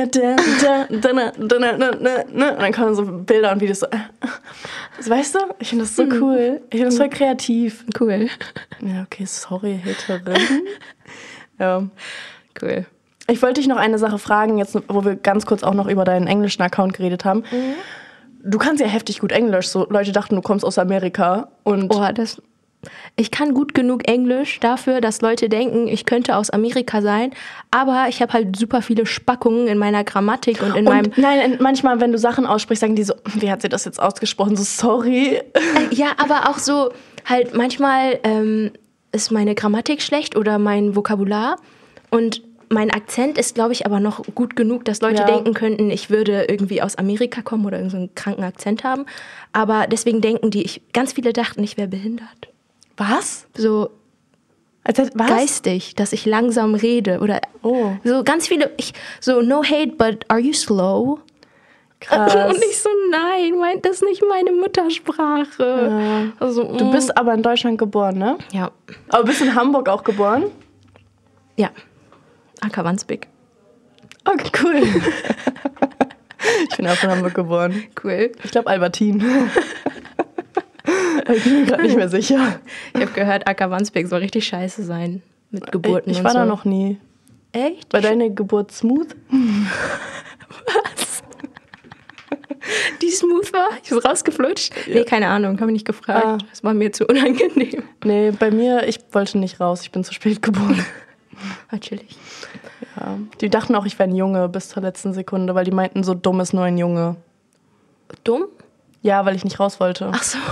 dann kommen so Bilder und Videos so. Weißt du? Ich finde das so cool. Ich finde das voll kreativ. Cool. Ja, okay, sorry, Haterin. Ja. Cool. Ich wollte dich noch eine Sache fragen, jetzt, wo wir ganz kurz auch noch über deinen englischen Account geredet haben. Du kannst ja heftig gut Englisch. So Leute dachten, du kommst aus Amerika. Und ich kann gut genug Englisch dafür, dass Leute denken, ich könnte aus Amerika sein, aber ich habe halt super viele Spackungen in meiner Grammatik und in meinem... Nein, manchmal, wenn du Sachen aussprichst, sagen die so, wie hat sie das jetzt ausgesprochen? So, sorry. Ja, aber auch so, halt manchmal ist meine Grammatik schlecht oder mein Vokabular und mein Akzent ist, glaube ich, aber noch gut genug, dass Leute denken könnten, ich würde irgendwie aus Amerika kommen oder so einen kranken Akzent haben. Aber deswegen denken ganz viele dachten, ich wäre behindert. Was? So Was? geistig, dass ich langsam rede oder so ganz viele, so no hate, but are you slow? Krass. Und ich so, nein, das ist nicht meine Muttersprache. Ja. Also, Du bist aber in Deutschland geboren, ne? Ja. Aber bist in Hamburg auch geboren? Ja. Ackerwandsbek. Okay, cool. Ich bin auch in Hamburg geboren. Cool. Ich glaube Albertin. Ich bin mir gerade nicht mehr sicher. Ich habe gehört, Ackerwandsbek soll richtig scheiße sein mit Geburten Ich und war so. da noch nie. Echt? War deine Geburt smooth? Was? Die smooth war? Ich bin rausgeflutscht? Ja. Nee, keine Ahnung, habe ich nicht gefragt. Das war mir zu unangenehm. Nee, bei mir, ich wollte nicht raus. Ich bin zu spät geboren. Natürlich. Ja. Die dachten auch, ich wäre ein Junge bis zur letzten Sekunde, weil die meinten, so dumm ist nur ein Junge. Dumm? Ja, weil ich nicht raus wollte. Ach so.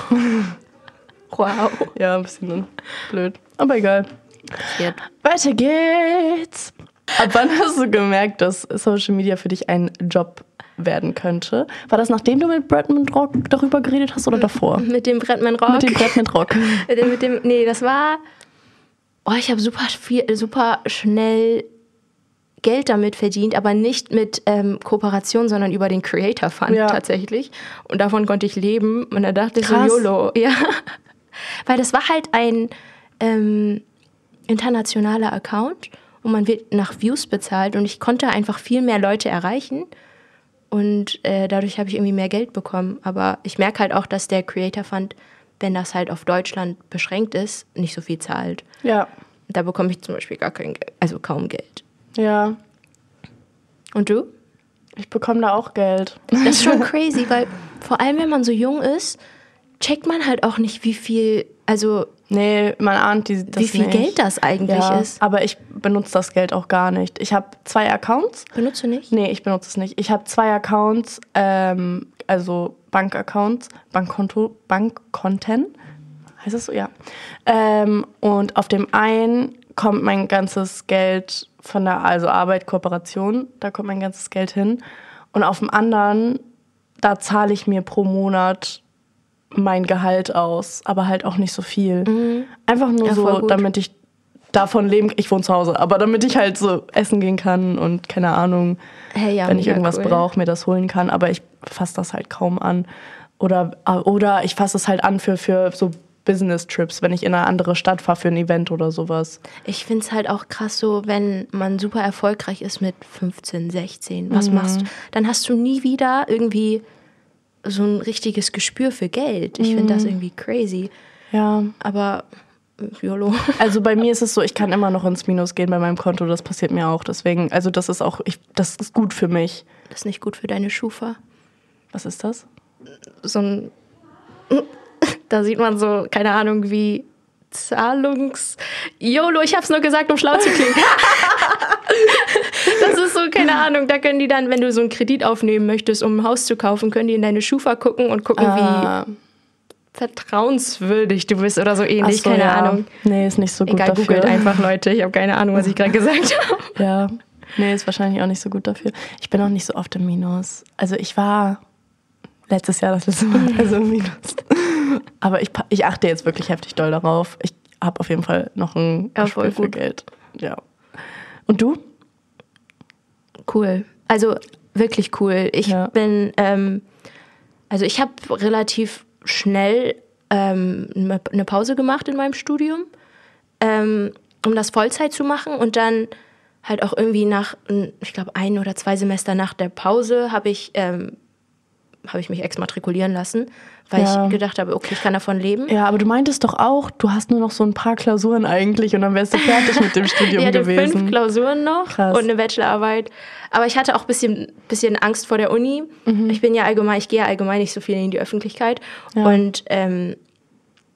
Wow. Ja, ein bisschen blöd. Aber egal. Passiert. Weiter geht's. Ab wann hast du gemerkt, dass Social Media für dich ein Job werden könnte? War das, nachdem du mit Bretman Rock darüber geredet hast oder davor? Mit dem Bretman Rock? Mit dem Bretman Rock. Nee, das war... Oh, ich habe super schnell Geld damit verdient, aber nicht mit Kooperation, sondern über den Creator Fund tatsächlich. Und davon konnte ich leben. Und da dachte ich so, YOLO. Ja. Weil das war halt ein internationaler Account und man wird nach Views bezahlt und ich konnte einfach viel mehr Leute erreichen. Und dadurch habe ich irgendwie mehr Geld bekommen. Aber ich merke halt auch, dass der Creator Fund, wenn das halt auf Deutschland beschränkt ist, nicht so viel zahlt. Ja. Da bekomme ich zum Beispiel gar kein Geld, also kaum Geld. Ja. Und du? Ich bekomme da auch Geld. Das ist schon crazy, weil vor allem, wenn man so jung ist, checkt man halt auch nicht, wie viel, also... Nee, man ahnt das wie viel nicht. Geld das eigentlich ist. Aber ich benutze das Geld auch gar nicht. Ich habe 2 Accounts. Benutzt du nicht? Nee, ich benutze es nicht. Ich habe 2 Accounts, also Bankaccounts, Bankkonten. Heißt das so? Ja. Und auf dem einen kommt mein ganzes Geld von der Arbeit, Kooperation, da kommt mein ganzes Geld hin. Und auf dem anderen, da zahle ich mir pro Monat mein Gehalt aus, aber halt auch nicht so viel. Mhm. Einfach nur so, damit ich davon leben kann. Ich wohne zu Hause, aber damit ich halt so essen gehen kann und keine Ahnung, wenn ich irgendwas brauche, mir das holen kann. Aber ich fasse das halt kaum an. Oder ich fasse es halt an für so Business-Trips, wenn ich in eine andere Stadt fahre für ein Event oder sowas. Ich finde es halt auch krass so, wenn man super erfolgreich ist mit 15, 16, was machst du? Dann hast du nie wieder irgendwie so ein richtiges Gespür für Geld. Ich finde das irgendwie crazy. Ja. Aber YOLO. Also bei mir ist es so, ich kann immer noch ins Minus gehen bei meinem Konto, das passiert mir auch. Deswegen, also das ist auch, das ist gut für mich. Das ist nicht gut für deine Schufa. Was ist das? So ein... Da sieht man so, keine Ahnung, wie YOLO, ich hab's nur gesagt, um schlau zu klingen. Das ist so, keine Ahnung, da können die dann, wenn du so einen Kredit aufnehmen möchtest, um ein Haus zu kaufen, können die in deine Schufa gucken und gucken, wie vertrauenswürdig du bist oder so ähnlich, so, keine Ahnung. Nee, ist nicht so gut dafür. Egal, googelt einfach, Leute, ich habe keine Ahnung, was ich gerade gesagt habe. Ja, nee, ist wahrscheinlich auch nicht so gut dafür. Ich bin auch nicht so oft im Minus. Also ich war letztes Jahr das letzte Mal also im Minus. Aber ich achte jetzt wirklich heftig doll darauf. Ich habe auf jeden Fall noch ein Gespür für Geld. Ja. Und du? Cool. Also wirklich cool. Ich bin, also ich habe relativ schnell eine Pause gemacht in meinem Studium, um das Vollzeit zu machen. Und dann halt auch irgendwie nach, ich glaube, 1 oder 2 Semester nach der Pause habe ich mich exmatrikulieren lassen, weil ich gedacht habe, okay, ich kann davon leben. Ja, aber du meintest doch auch, du hast nur noch so ein paar Klausuren eigentlich und dann wärst du fertig mit dem Studium gewesen. Ich hatte 5 Klausuren noch. Krass. Und eine Bachelorarbeit. Aber ich hatte auch ein bisschen Angst vor der Uni. Ich gehe ja allgemein nicht so viel in die Öffentlichkeit. Ja. Und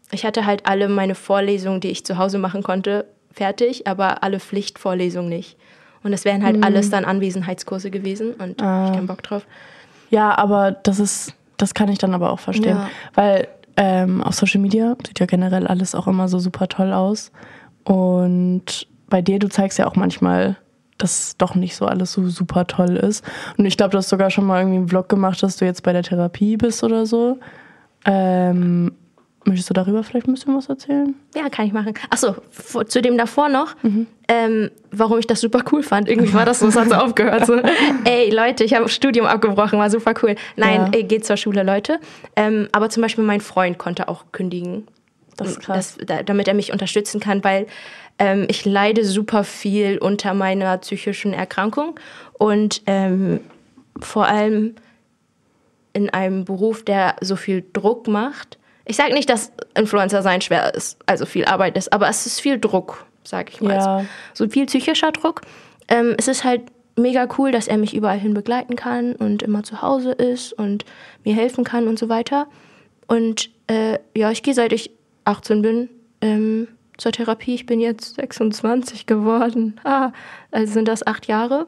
ich hatte halt alle meine Vorlesungen, die ich zu Hause machen konnte, fertig, aber alle Pflichtvorlesungen nicht. Und das wären halt alles dann Anwesenheitskurse gewesen und ich hab keinen Bock drauf. Ja, aber das kann ich dann aber auch verstehen. Ja. Weil auf Social Media sieht ja generell alles auch immer so super toll aus. Und bei dir, du zeigst ja auch manchmal, dass doch nicht so alles so super toll ist. Und ich glaube, du hast sogar schon mal irgendwie einen Vlog gemacht, dass du jetzt bei der Therapie bist oder so. Möchtest du darüber vielleicht ein bisschen was erzählen? Ja, kann ich machen. Achso, zu dem davor noch, warum ich das super cool fand. Irgendwie war das so, es hat so aufgehört. So, ey, Leute, ich habe Studium abgebrochen, war super cool. Nein, geht zur Schule, Leute. Aber zum Beispiel mein Freund konnte auch kündigen. Das ist krass. Damit er mich unterstützen kann, weil ich leide super viel unter meiner psychischen Erkrankung. Und vor allem in einem Beruf, der so viel Druck macht. Ich sage nicht, dass Influencer sein schwer ist, also viel Arbeit ist, aber es ist viel Druck, sag ich mal. Ja. So viel psychischer Druck. Es ist halt mega cool, dass er mich überall hin begleiten kann und immer zu Hause ist und mir helfen kann und so weiter. Und ich gehe, seit ich 18 bin, zur Therapie. Ich bin jetzt 26 geworden. Also sind das 8 Jahre.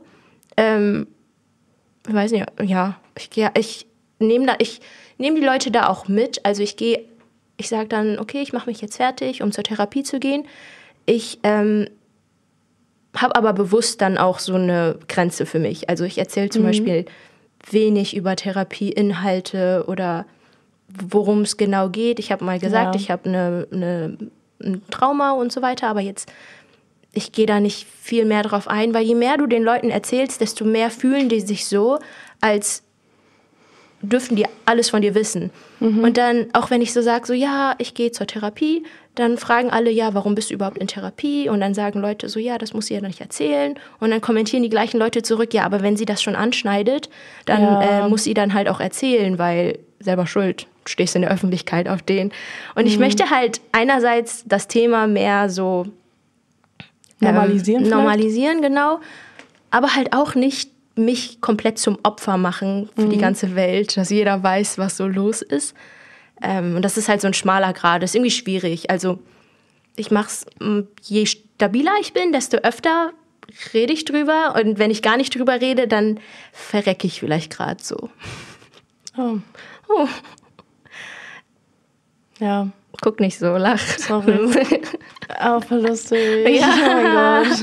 Ich weiß nicht, ja, ich nehme die Leute da auch mit. Also ich sage dann, okay, ich mache mich jetzt fertig, um zur Therapie zu gehen. Ich habe aber bewusst dann auch so eine Grenze für mich. Also ich erzähle zum Beispiel wenig über Therapieinhalte oder worum es genau geht. Ich habe mal gesagt, ich habe ein Trauma und so weiter, aber jetzt, ich gehe da nicht viel mehr drauf ein, weil je mehr du den Leuten erzählst, desto mehr fühlen die sich so, als dürften die alles von dir wissen. Und dann, auch wenn ich so sage, so ja, ich gehe zur Therapie, dann fragen alle, ja, warum bist du überhaupt in Therapie? Und dann sagen Leute so, ja, das muss sie ja nicht erzählen. Und dann kommentieren die gleichen Leute zurück, ja, aber wenn sie das schon anschneidet, dann muss sie dann halt auch erzählen, weil selber schuld, du stehst in der Öffentlichkeit auf den. Und ich möchte halt einerseits das Thema mehr so normalisieren, genau, aber halt auch nicht mich komplett zum Opfer machen für die ganze Welt, dass jeder weiß, was so los ist. Und das ist halt so ein schmaler Grat. Das ist irgendwie schwierig. Also ich mach's, je stabiler ich bin, desto öfter rede ich drüber. Und wenn ich gar nicht drüber rede, dann verrecke ich vielleicht gerade so. Oh. Ja. Guck nicht so, lach. Sorry. Auch voll lustig. Ja. Oh mein Gott.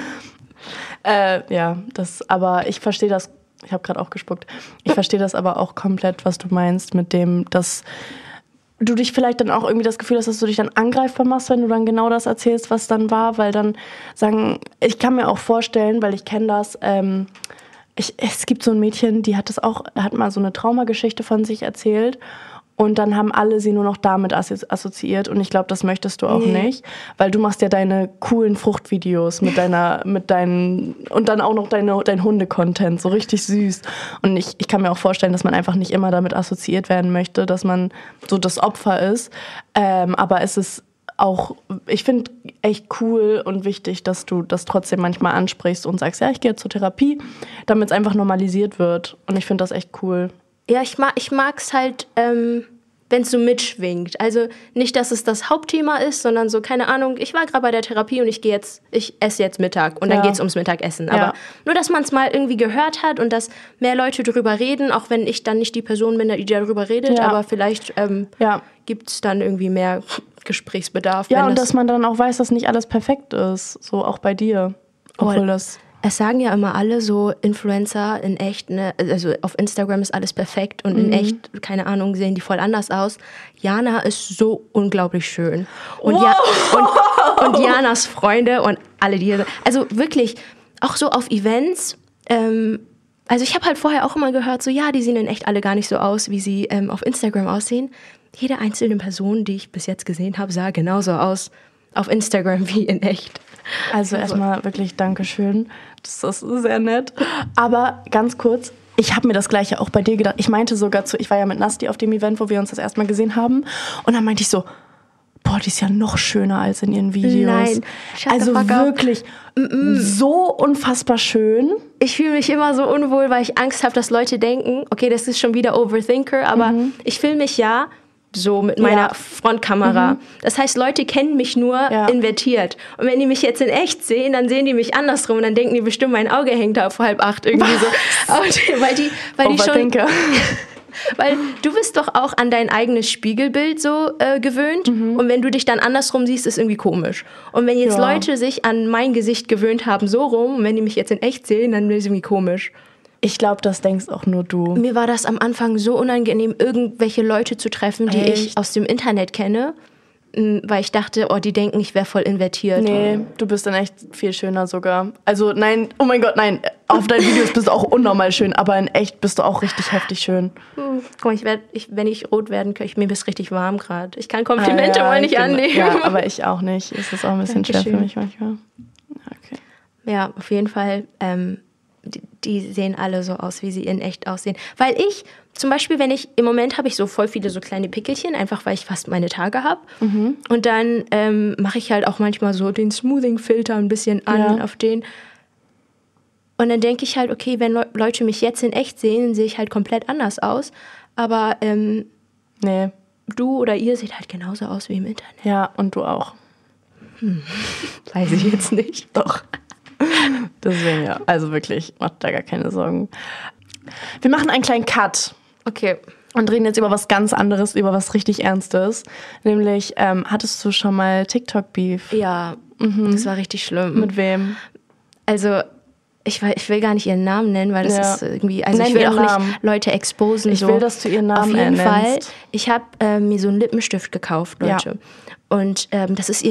Aber ich verstehe das, ich habe gerade auch gespuckt, ich verstehe das aber auch komplett, was du meinst mit dem, dass du dich vielleicht dann auch irgendwie das Gefühl hast, dass du dich dann angreifbar machst, wenn du dann genau das erzählst, was dann war, weil dann ich kann mir auch vorstellen, weil ich kenne das, es gibt so ein Mädchen, die hat mal so eine Traumageschichte von sich erzählt. Und dann haben alle sie nur noch damit assoziiert. Und ich glaube, das möchtest du auch nicht. Weil du machst ja deine coolen Fruchtvideos und dann auch noch dein Hunde-Content. So richtig süß. Und ich kann mir auch vorstellen, dass man einfach nicht immer damit assoziiert werden möchte, dass man so das Opfer ist. Aber es ist auch, ich finde, echt cool und wichtig, dass du das trotzdem manchmal ansprichst und sagst, ja, ich gehe zur Therapie, damit es einfach normalisiert wird. Und ich finde das echt cool. Ja, ich mag's halt, wenn es so mitschwingt. Also nicht, dass es das Hauptthema ist, sondern so, keine Ahnung, ich war gerade bei der Therapie und ich esse jetzt Mittag und dann geht's ums Mittagessen. Aber nur, dass man es mal irgendwie gehört hat und dass mehr Leute drüber reden, auch wenn ich dann nicht die Person bin, die darüber redet, aber vielleicht gibt's dann irgendwie mehr Gesprächsbedarf. Ja, und dass man dann auch weiß, dass nicht alles perfekt ist. So auch bei dir. Obwohl Es sagen ja immer alle so, Influencer in echt, ne, also auf Instagram ist alles perfekt und in echt, keine Ahnung, sehen die voll anders aus. Jana ist so unglaublich schön. Und, und Janas Freunde und alle, die hier, also wirklich, auch so auf Events, also ich habe halt vorher auch immer gehört, so ja, die sehen in echt alle gar nicht so aus, wie sie auf Instagram aussehen. Jede einzelne Person, die ich bis jetzt gesehen habe, sah genauso aus auf Instagram wie in echt. Also erstmal wirklich Dankeschön. Das ist sehr nett. Aber ganz kurz, ich habe mir das Gleiche auch bei dir gedacht. Ich meinte sogar ich war ja mit Nasti auf dem Event, wo wir uns das erstmal gesehen haben. Und dann meinte ich so, boah, die ist ja noch schöner als in ihren Videos. Nein, also wirklich so unfassbar schön. Ich fühle mich immer so unwohl, weil ich Angst habe, dass Leute denken, okay, das ist schon wieder Overthinker, aber ich filme mich ja so mit meiner Frontkamera. Das heißt, Leute kennen mich nur invertiert. Und wenn die mich jetzt in echt sehen, dann sehen die mich andersrum und dann denken die bestimmt, mein Auge hängt da auf 7:30 irgendwie so. Weil die schon... Weil du bist doch auch an dein eigenes Spiegelbild so gewöhnt. Und wenn du dich dann andersrum siehst, ist irgendwie komisch. Und wenn jetzt Leute sich an mein Gesicht gewöhnt haben, so rum, und wenn die mich jetzt in echt sehen, dann ist es irgendwie komisch. Ich glaube, das denkst auch nur du. Mir war das am Anfang so unangenehm, irgendwelche Leute zu treffen, die ich aus dem Internet kenne, weil ich dachte, oh, die denken, ich wäre voll invertiert. Nee, du bist dann echt viel schöner sogar. Also nein, oh mein Gott, nein, auf deinen Videos bist du auch unnormal schön, aber in echt bist du auch richtig heftig schön. Guck mal, wenn ich rot werden könnte, mir ist richtig warm gerade. Ich kann Komplimente mal nicht annehmen. Ja, aber ich auch nicht. Es ist auch ein bisschen schwer für mich manchmal. Okay. Ja, auf jeden Fall, die sehen alle so aus, wie sie in echt aussehen. Weil ich, zum Beispiel, im Moment habe ich so voll viele so kleine Pickelchen, einfach weil ich fast meine Tage habe. Und dann mache ich halt auch manchmal so den Smoothing-Filter ein bisschen an auf den. Und dann denke ich halt, okay, wenn Leute mich jetzt in echt sehen, sehe ich halt komplett anders aus. Aber nee. Du oder ihr seht halt genauso aus wie im Internet. Ja, und du auch. Weiß ich jetzt nicht. Doch. Deswegen ja, also wirklich, macht da gar keine Sorgen. Wir machen einen kleinen Cut. Okay. Und reden jetzt über was ganz anderes, über was richtig Ernstes. Nämlich, hattest du schon mal TikTok-Beef? Ja, das war richtig schlimm. Mit wem? Also, ich will gar nicht ihren Namen nennen, weil das ist irgendwie... Also Nenn ich will auch Namen. nicht Leute exposen. Ich will, dass du ihren Namen nennst. Auf jeden nennst. Fall, ich habe mir so einen Lippenstift gekauft, Leute. Ja. Und das ist ihr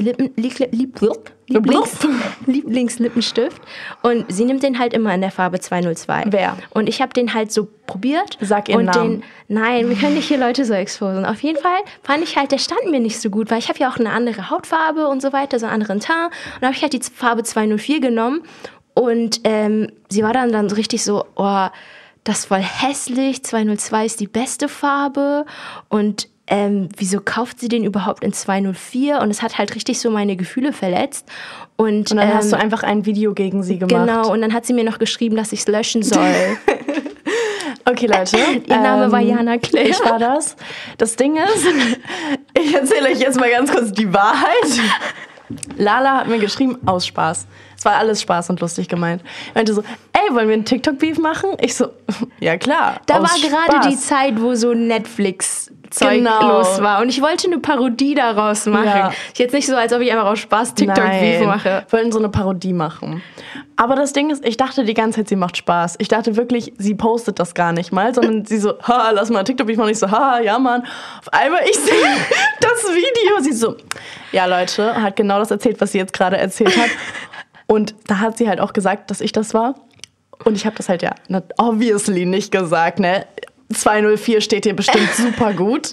Lieblingslippenstift. Und sie nimmt den halt immer in der Farbe 202. Wer? Und ich habe den halt so probiert. Sag ihren Namen. Nein, wir können nicht hier Leute so exposen. Auf jeden Fall fand ich halt, der stand mir nicht so gut, weil ich habe ja auch eine andere Hautfarbe und so weiter, so einen anderen Teint. Und da habe ich halt die Farbe 204 genommen. Und sie war dann so richtig so, oh, das ist voll hässlich, 202 ist die beste Farbe. Und wieso kauft sie den überhaupt in 204? Und es hat halt richtig so meine Gefühle verletzt. Und dann hast du einfach ein Video gegen sie gemacht. Genau, und dann hat sie mir noch geschrieben, dass ich es löschen soll. Okay, Leute. Ihr Name war Jana Claire. Ich war das. Das Ding ist, ich erzähle euch jetzt mal ganz kurz die Wahrheit. Lala hat mir geschrieben, aus Spaß. Es war alles Spaß und lustig gemeint. Ich meinte so, ey, wollen wir einen TikTok-Beef machen? Ich so, ja klar. Da war gerade die Zeit, wo so Netflix-Zeug los war. Und ich wollte eine Parodie daraus machen. Ja. Jetzt nicht so, als ob ich einfach aus Spaß TikTok-Beef mache. Wir wollten so eine Parodie machen. Aber das Ding ist, ich dachte die ganze Zeit, sie macht Spaß. Ich dachte wirklich, sie postet das gar nicht mal, sondern sie so, ha, lass mal TikTok-Beef machen. Ich so, ha, ja, Mann. Auf einmal, ich sehe das Video. Sie so, ja, Leute, hat genau das erzählt, was sie jetzt gerade erzählt hat. Und da hat sie halt auch gesagt, dass ich das war. Und ich habe das halt ja obviously nicht gesagt, ne? 204 steht hier bestimmt super gut.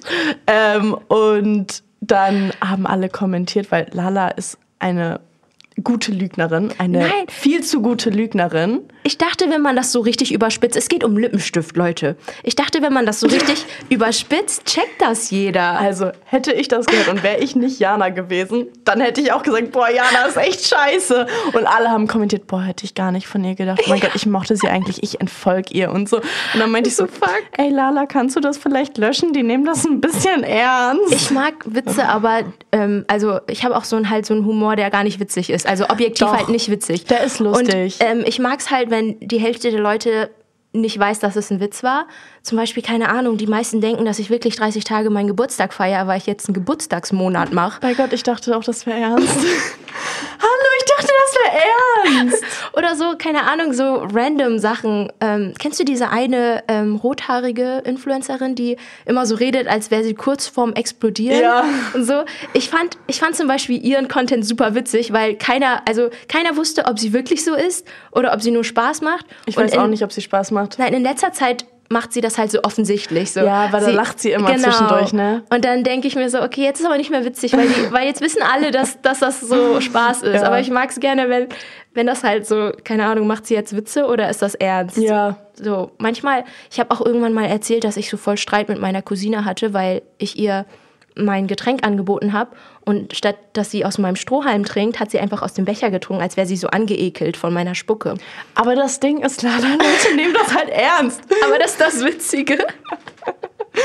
Und dann haben alle kommentiert, weil Lala ist eine gute Lügnerin, viel zu gute Lügnerin. Ich dachte, wenn man das so richtig überspitzt, es geht um Lippenstift, Leute. Ich dachte, wenn man das so richtig überspitzt, checkt das jeder. Also hätte ich das gehört und wäre ich nicht Jana gewesen, dann hätte ich auch gesagt, boah, Jana ist echt scheiße. Und alle haben kommentiert, boah, hätte ich gar nicht von ihr gedacht. Oh mein Gott, ich mochte sie eigentlich, ich entfolge ihr und so. Und dann meinte ich so, fuck, ey Lala, kannst du das vielleicht löschen? Die nehmen das ein bisschen ernst. Ich mag Witze, aber also ich habe auch so einen Humor, der gar nicht witzig ist. Also objektiv halt nicht witzig. Der ist lustig. Und ich mag es halt, wenn die Hälfte der Leute nicht weiß, dass es ein Witz war. Zum Beispiel, keine Ahnung, die meisten denken, dass ich wirklich 30 Tage meinen Geburtstag feiere, weil ich jetzt einen Geburtstagsmonat mache. Bei Gott, ich dachte auch, das wäre ernst. Hallo, ich dachte, das wäre ernst. Oder so, keine Ahnung, so random Sachen. Kennst du diese eine rothaarige Influencerin, die immer so redet, als wäre sie kurz vorm Explodieren? Ja. Und so. Ich fand zum Beispiel ihren Content super witzig, weil keiner wusste, ob sie wirklich so ist oder ob sie nur Spaß macht. Ich weiß auch nicht, ob sie Spaß macht. Nein, in letzter Zeit macht sie das halt so offensichtlich. So. Ja, weil da lacht sie immer zwischendurch, ne? Und dann denke ich mir so, okay, jetzt ist aber nicht mehr witzig, weil jetzt wissen alle, dass das so Spaß ist. Ja. Aber ich mag es gerne, wenn das halt so, keine Ahnung, macht sie jetzt Witze oder ist das ernst? Ja. So, manchmal, ich habe auch irgendwann mal erzählt, dass ich so voll Streit mit meiner Cousine hatte, weil ich ihr mein Getränk angeboten habe und statt, dass sie aus meinem Strohhalm trinkt, hat sie einfach aus dem Becher getrunken, als wäre sie so angeekelt von meiner Spucke. Aber das Ding ist leider, Leute nehmen das halt ernst. Aber das ist das Witzige.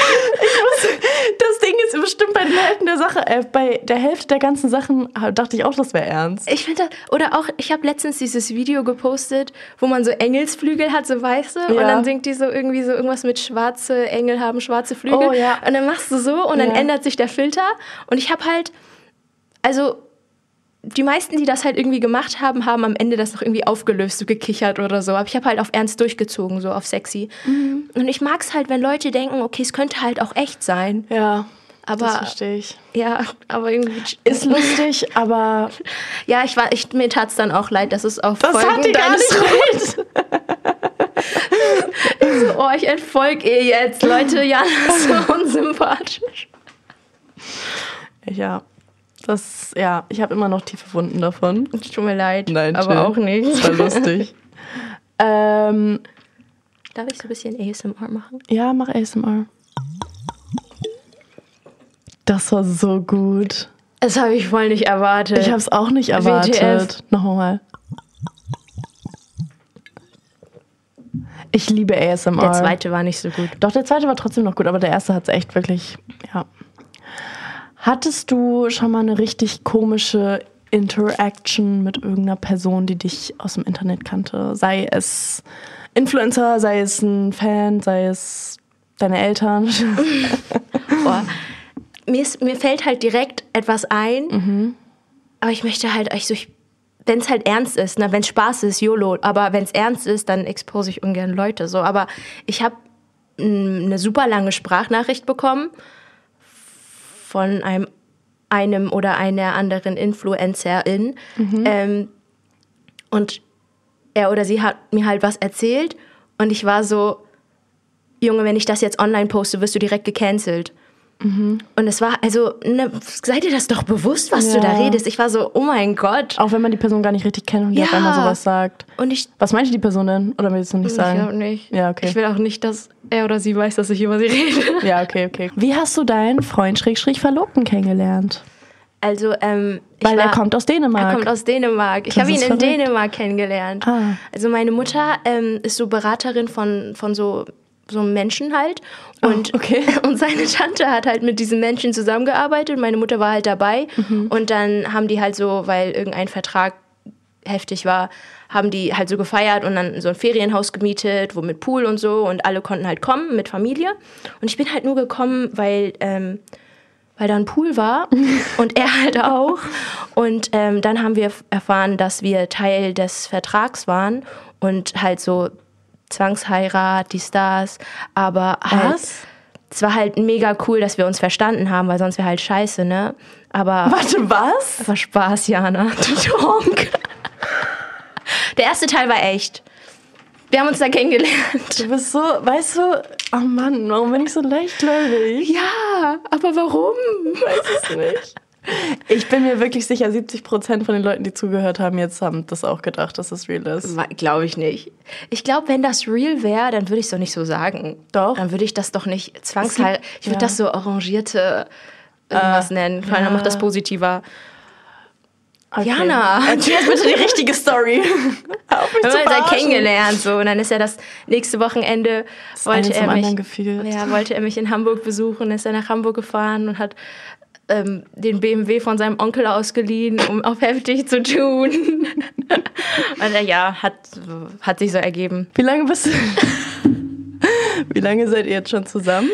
Das Ding ist bestimmt bei der Hälfte der ganzen Sachen dachte ich auch, das wäre ernst. Ich finde das, oder auch, ich habe letztens dieses Video gepostet, wo man so Engelsflügel hat, so weiße, und dann singt die so irgendwie so irgendwas mit schwarze Engel haben schwarze Flügel. Oh, ja. Und dann machst du so und dann ändert sich der Filter. Und ich habe halt, also die meisten, die das halt irgendwie gemacht haben, haben am Ende das noch irgendwie aufgelöst, so gekichert oder so. Aber ich habe halt auf ernst durchgezogen, so auf sexy. Und ich mag es halt, wenn Leute denken, okay, es könnte halt auch echt sein. Ja, aber, das verstehe ich. Ja, aber irgendwie... Ist lustig, aber... Ja, mir tat es dann auch leid, dass es auf das Folgen hat die gar nicht leid. Ich so, ich entfolge ihr jetzt. Leute, Jana ist so unsympathisch. Ja. Ich habe immer noch tiefe Wunden davon. Tut mir leid, Nein, aber chill. auch nicht. Das war lustig. Darf ich so ein bisschen ASMR machen? Ja, mach ASMR. Das war so gut. Das habe ich voll nicht erwartet. Ich habe es auch nicht erwartet. WTF. Nochmal. Ich liebe ASMR. Der zweite war nicht so gut. Doch, der zweite war trotzdem noch gut, aber der erste hat es echt wirklich, ja. Hattest du schon mal eine richtig komische Interaction mit irgendeiner Person, die dich aus dem Internet kannte? Sei es Influencer, sei es ein Fan, sei es deine Eltern? Boah. Mir fällt halt direkt etwas ein, aber ich möchte halt wenn es halt ernst ist, ne, wenn es Spaß ist, YOLO, aber wenn es ernst ist, dann expose ich ungern Leute. So. Aber ich habe eine super lange Sprachnachricht bekommen von einem oder einer anderen Influencerin. Und er oder sie hat mir halt was erzählt und ich war so, Junge, wenn ich das jetzt online poste, wirst du direkt gecancelt. Und es war, seid ihr das doch bewusst, was du da redest? Ich war so, oh mein Gott. Auch wenn man die Person gar nicht richtig kennt und die auf einmal sowas sagt. Was meinte die Person denn? Oder willst du nicht sagen? Ich glaube nicht. Ja, okay. Ich will auch nicht, dass er oder sie weiß, dass ich über sie rede. Ja, okay. Wie hast du deinen Freund/Verlobten kennengelernt? Also, Weil er kommt aus Dänemark. Er kommt aus Dänemark. Ich habe ihn in Dänemark kennengelernt. Also meine Mutter ist so Beraterin von so Menschen halt. Und, und seine Tante hat halt mit diesen Menschen zusammengearbeitet. Meine Mutter war halt dabei. Und dann haben die halt so, weil irgendein Vertrag heftig war, haben die halt so gefeiert und dann so ein Ferienhaus gemietet, wo mit Pool und so. Und alle konnten halt kommen mit Familie. Und ich bin halt nur gekommen, weil da ein Pool war und er halt auch. Und dann haben wir erfahren, dass wir Teil des Vertrags waren und halt so Zwangsheirat, die Stars, aber halt, es war halt mega cool, dass wir uns verstanden haben, weil sonst wäre halt scheiße, ne? Aber warte, was? Das war Spaß, Jana. Du Honk. Der erste Teil war echt. Wir haben uns da kennengelernt. Du bist so, weißt du, oh Mann, warum bin ich so leichtgläubig? Ja, aber warum? Ich weiß es nicht. Ich bin mir wirklich sicher, 70% von den Leuten, die zugehört haben, haben das auch gedacht, dass das real ist. Glaube ich nicht. Ich glaube, wenn das real wäre, dann würde ich es doch nicht so sagen. Doch. Dann würde ich das doch nicht zwangsheiraten. Ich würde das so arrangierte irgendwas nennen. Vor allem dann macht das positiver. Okay. Jana, erzähl jetzt bitte die richtige Story. Wir haben uns dann kennengelernt so, und dann ist er das nächste Wochenende, wollte er mich in Hamburg besuchen, ist er nach Hamburg gefahren und hat den BMW von seinem Onkel ausgeliehen, um auf heftig zu tun. Und hat sich so ergeben. Wie lange seid ihr jetzt schon zusammen?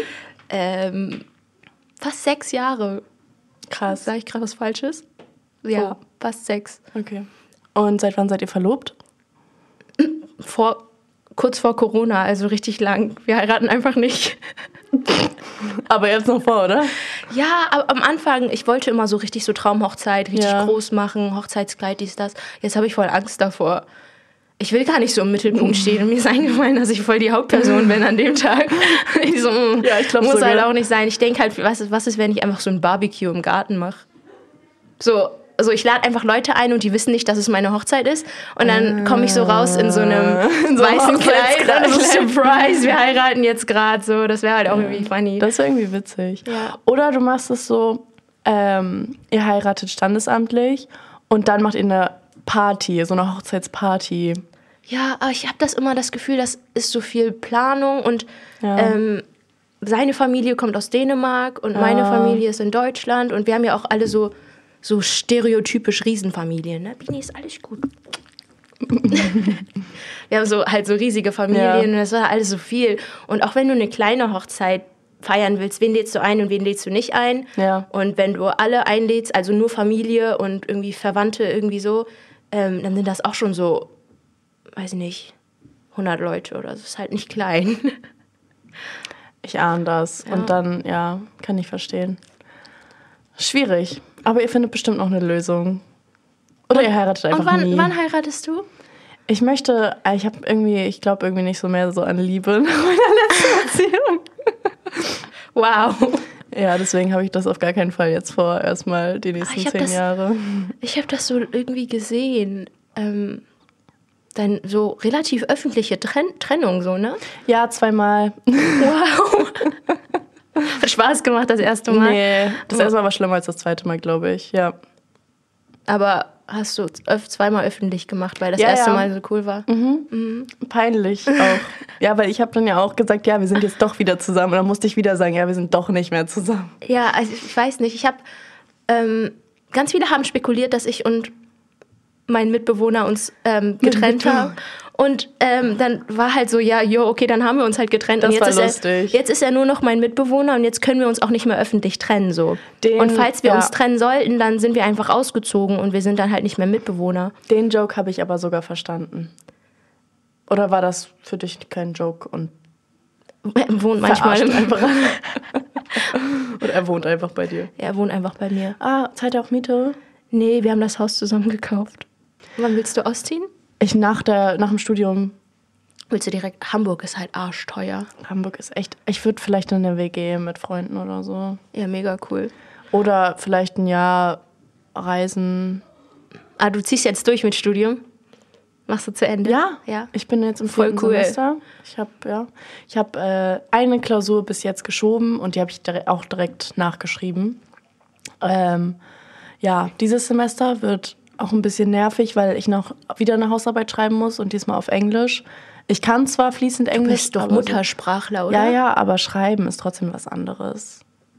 Fast 6 Jahre. Krass. Sag ich gerade was Falsches? Ja, fast 6. Okay. Und seit wann seid ihr verlobt? Kurz vor Corona, also richtig lang. Wir heiraten einfach nicht. Aber jetzt noch vor, oder? Ja, aber am Anfang, ich wollte immer so richtig so Traumhochzeit, richtig groß machen, Hochzeitskleid, dies, das. Jetzt habe ich voll Angst davor. Ich will gar nicht so im Mittelpunkt stehen. Und mir ist eingefallen, dass ich voll die Hauptperson bin an dem Tag. Ich so, ich glaube muss halt auch nicht sein. Ich denke halt, was ist, wenn ich einfach so ein Barbecue im Garten mache? So, also ich lade einfach Leute ein und die wissen nicht, dass es meine Hochzeit ist. Und dann komme ich so raus in so einem weißen Kleid und so Surprise, wir heiraten jetzt gerade. So, das wäre halt auch irgendwie funny. Das wäre irgendwie witzig. Ja. Oder du machst es so, ihr heiratet standesamtlich und dann macht ihr eine Party, so eine Hochzeitsparty. Ja, aber ich habe immer das Gefühl, das ist so viel Planung und seine Familie kommt aus Dänemark und meine Familie ist in Deutschland und wir haben ja auch alle so stereotypisch Riesenfamilien. Ne? Bini, ist alles gut. Wir haben so riesige Familien und das war alles so viel. Und auch wenn du eine kleine Hochzeit feiern willst, wen lädst du ein und wen lädst du nicht ein? Ja. Und wenn du alle einlädst, also nur Familie und irgendwie Verwandte irgendwie so, dann sind das auch schon so, weiß ich nicht, 100 Leute oder so. Das ist halt nicht klein. Ich ahne das. Und dann, kann ich verstehen. Schwierig. Aber ihr findet bestimmt noch eine Lösung. Oder ihr heiratet einfach nie. Und wann heiratest du? Ich glaube irgendwie nicht so mehr so an Liebe nach meiner letzten Beziehung. Wow. Ja, deswegen habe ich das auf gar keinen Fall jetzt vor, erstmal die nächsten 10 Jahre. Ich habe das so irgendwie gesehen. Dann so relativ öffentliche Trennung, so, ne? Ja, 2-mal. Wow. Hat Spaß gemacht das erste Mal? Nee, das erste Mal war schlimmer als das zweite Mal, glaube ich, ja. Aber hast du 2-mal öffentlich gemacht, weil das erste Mal so cool war? Peinlich auch. Ja, weil ich habe dann ja auch gesagt, ja, wir sind jetzt doch wieder zusammen. Und dann musste ich wieder sagen, ja, wir sind doch nicht mehr zusammen. Ja, also ich weiß nicht. Ich habe, ganz viele haben spekuliert, dass ich und mein Mitbewohner uns getrennt haben. Und dann war halt so, okay, dann haben wir uns halt getrennt. Das und jetzt war ist lustig. Jetzt ist er nur noch mein Mitbewohner und jetzt können wir uns auch nicht mehr öffentlich trennen. So. Und falls wir uns trennen sollten, dann sind wir einfach ausgezogen und wir sind dann halt nicht mehr Mitbewohner. Den Joke habe ich aber sogar verstanden. Oder war das für dich kein Joke? Und er wohnt manchmal einfach Oder er wohnt einfach bei dir? Ja, er wohnt einfach bei mir. Zahlt er auch Miete? Nee, wir haben das Haus zusammen gekauft. Wann willst du ausziehen? Nach dem Studium. Willst du direkt? Hamburg ist halt arschteuer. Hamburg ist echt. Ich würde vielleicht in eine WG mit Freunden oder so. Ja, mega cool. Oder vielleicht ein Jahr reisen. Du ziehst jetzt durch mit Studium? Machst du zu Ende? Ja. Ich bin jetzt im 4. Semester. Ich habe eine Klausur bis jetzt geschoben und die habe ich auch direkt nachgeschrieben. Dieses Semester wird auch ein bisschen nervig, weil ich noch wieder eine Hausarbeit schreiben muss und diesmal auf Englisch. Ich kann zwar fließend Englisch. Du bist doch Muttersprachler, oder? Ja, aber schreiben ist trotzdem was anderes.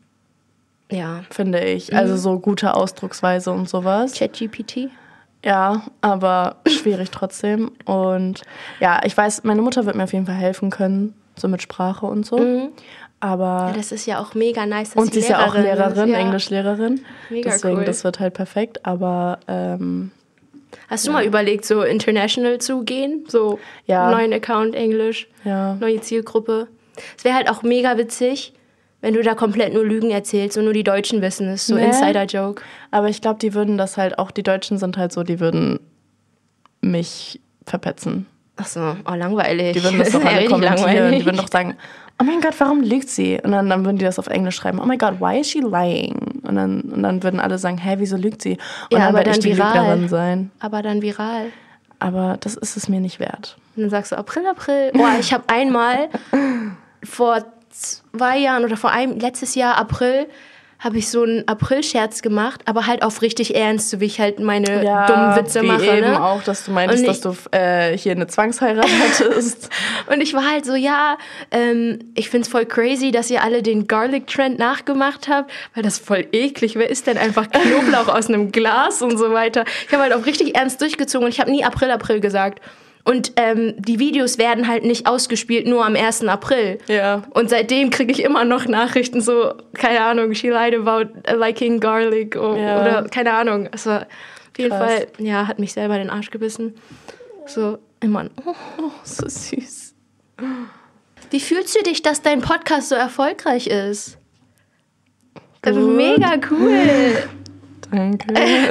Ja. Finde ich. Also so gute Ausdrucksweise und sowas. ChatGPT? Ja, aber schwierig trotzdem. Und ja, ich weiß, meine Mutter wird mir auf jeden Fall helfen können, so mit Sprache und so. Aber das ist ja auch mega nice, dass und sie ist ja auch Lehrerin, ja. Englischlehrerin. Mega deswegen, cool. das wird halt perfekt. Aber hast du mal überlegt, so international zu gehen? So neuen Account, Englisch, neue Zielgruppe. Es wäre halt auch mega witzig, wenn du da komplett nur Lügen erzählst und nur die Deutschen wissen. Das ist so Insider-Joke. Aber ich glaube, die würden das halt auch, die Deutschen sind halt so, die würden mich verpetzen. Ach so, langweilig. Die würden das doch alle kommentieren. Die würden doch sagen, oh mein Gott, warum lügt sie? Und dann würden die das auf Englisch schreiben, oh mein Gott, why is she lying? Und dann würden alle sagen, hä, wieso lügt sie? Und dann werde ich die Lügnerin sein. Aber dann viral. Aber das ist es mir nicht wert. Und dann sagst du, April. Ich habe einmal vor 2 Jahren oder letztes Jahr April, habe ich so einen April-Scherz gemacht, aber halt auf richtig ernst, so wie ich halt meine dummen Witze mache. Eben ne? auch, dass du meintest, dass du hier eine Zwangsheirat hattest. Und ich war halt so, ich find's voll crazy, dass ihr alle den Garlic-Trend nachgemacht habt, weil das voll eklig. Wer isst denn einfach Knoblauch aus einem Glas und so weiter? Ich habe halt auch richtig ernst durchgezogen und ich habe nie April gesagt. Und die Videos werden halt nicht ausgespielt, nur am 1. April. Ja. Und seitdem kriege ich immer noch Nachrichten so, keine Ahnung, she lied about liking garlic oder keine Ahnung. Also auf jeden Fall, hat mich selber den Arsch gebissen. So, immer. Oh, so süß. Wie fühlst du dich, dass dein Podcast so erfolgreich ist? Gut. Mega cool. Danke.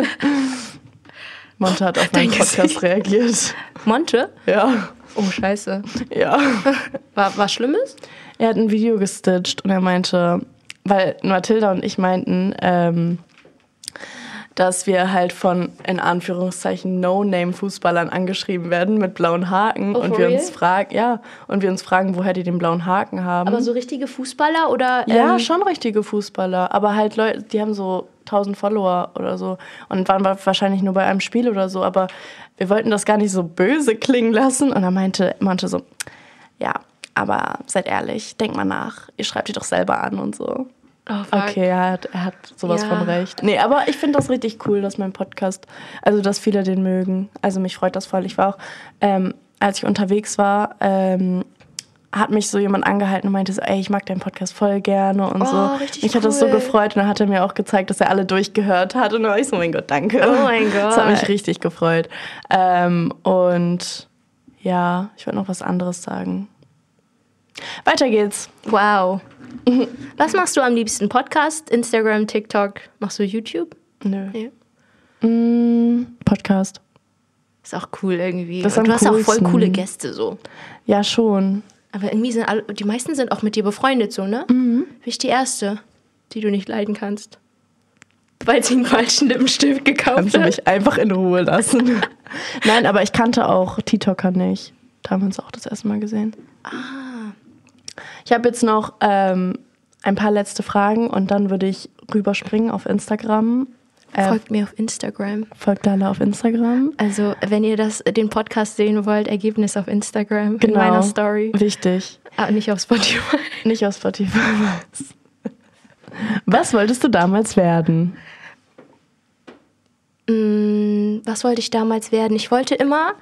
Monte hat auf meinen Podcast reagiert. Monte? Ja. Oh, scheiße. Ja. War was Schlimmes? Er hat ein Video gestitcht und er meinte, weil Mathilda und ich meinten, dass wir halt von, in Anführungszeichen, No-Name-Fußballern angeschrieben werden mit blauen Haken. Und wir uns fragen, woher die den blauen Haken haben. Aber so richtige Fußballer oder? Ja, schon richtige Fußballer. Aber halt Leute, die haben so 1000 Follower oder so und waren wahrscheinlich nur bei einem Spiel oder so, aber wir wollten das gar nicht so böse klingen lassen und er meinte so, ja, Aber seid ehrlich, denkt mal nach. Ihr schreibt die doch selber an und so. Oh, fuck. Okay, er hat sowas von recht. Nee, aber ich finde das richtig cool, dass mein Podcast, also dass viele den mögen. Also mich freut das voll. Ich war auch, als ich unterwegs war, hat mich so jemand angehalten und meinte so, ey, ich mag deinen Podcast voll gerne und so. Richtig mich hat das so gefreut und dann hat er mir auch gezeigt, dass er alle durchgehört hat und dann war ich so, oh mein Gott, danke. Oh mein Gott. Das hat mich richtig gefreut. Und ja, ich wollte noch was anderes sagen. Weiter geht's. Wow. Was machst du am liebsten? Podcast, Instagram, TikTok? Machst du YouTube? Nö. Nee. Podcast. Ist auch cool irgendwie. Das ist Und du am hast auch voll coolsten. coole Gäste so. Ja, schon. Aber irgendwie sind die meisten sind auch mit dir befreundet so, ne? Mhm. Bin ich die Erste, die du nicht leiden kannst. Weil sie einen falschen Lippenstift gekauft Kannst du hat. mich einfach in Ruhe lassen? Nein, aber ich kannte auch TikToker nicht. Da haben wir uns auch das erste Mal gesehen. Ich habe jetzt noch ein paar letzte Fragen und dann würde ich rüberspringen auf Instagram. Folgt mir auf Instagram. Folgt alle auf Instagram. Also, wenn ihr den Podcast sehen wollt, Ergebnis auf Instagram Genau. in meiner Story. Wichtig. Aber nicht auf Spotify. Nicht auf Spotify. Was wolltest du damals werden? Was wollte ich damals werden? Ich wollte immer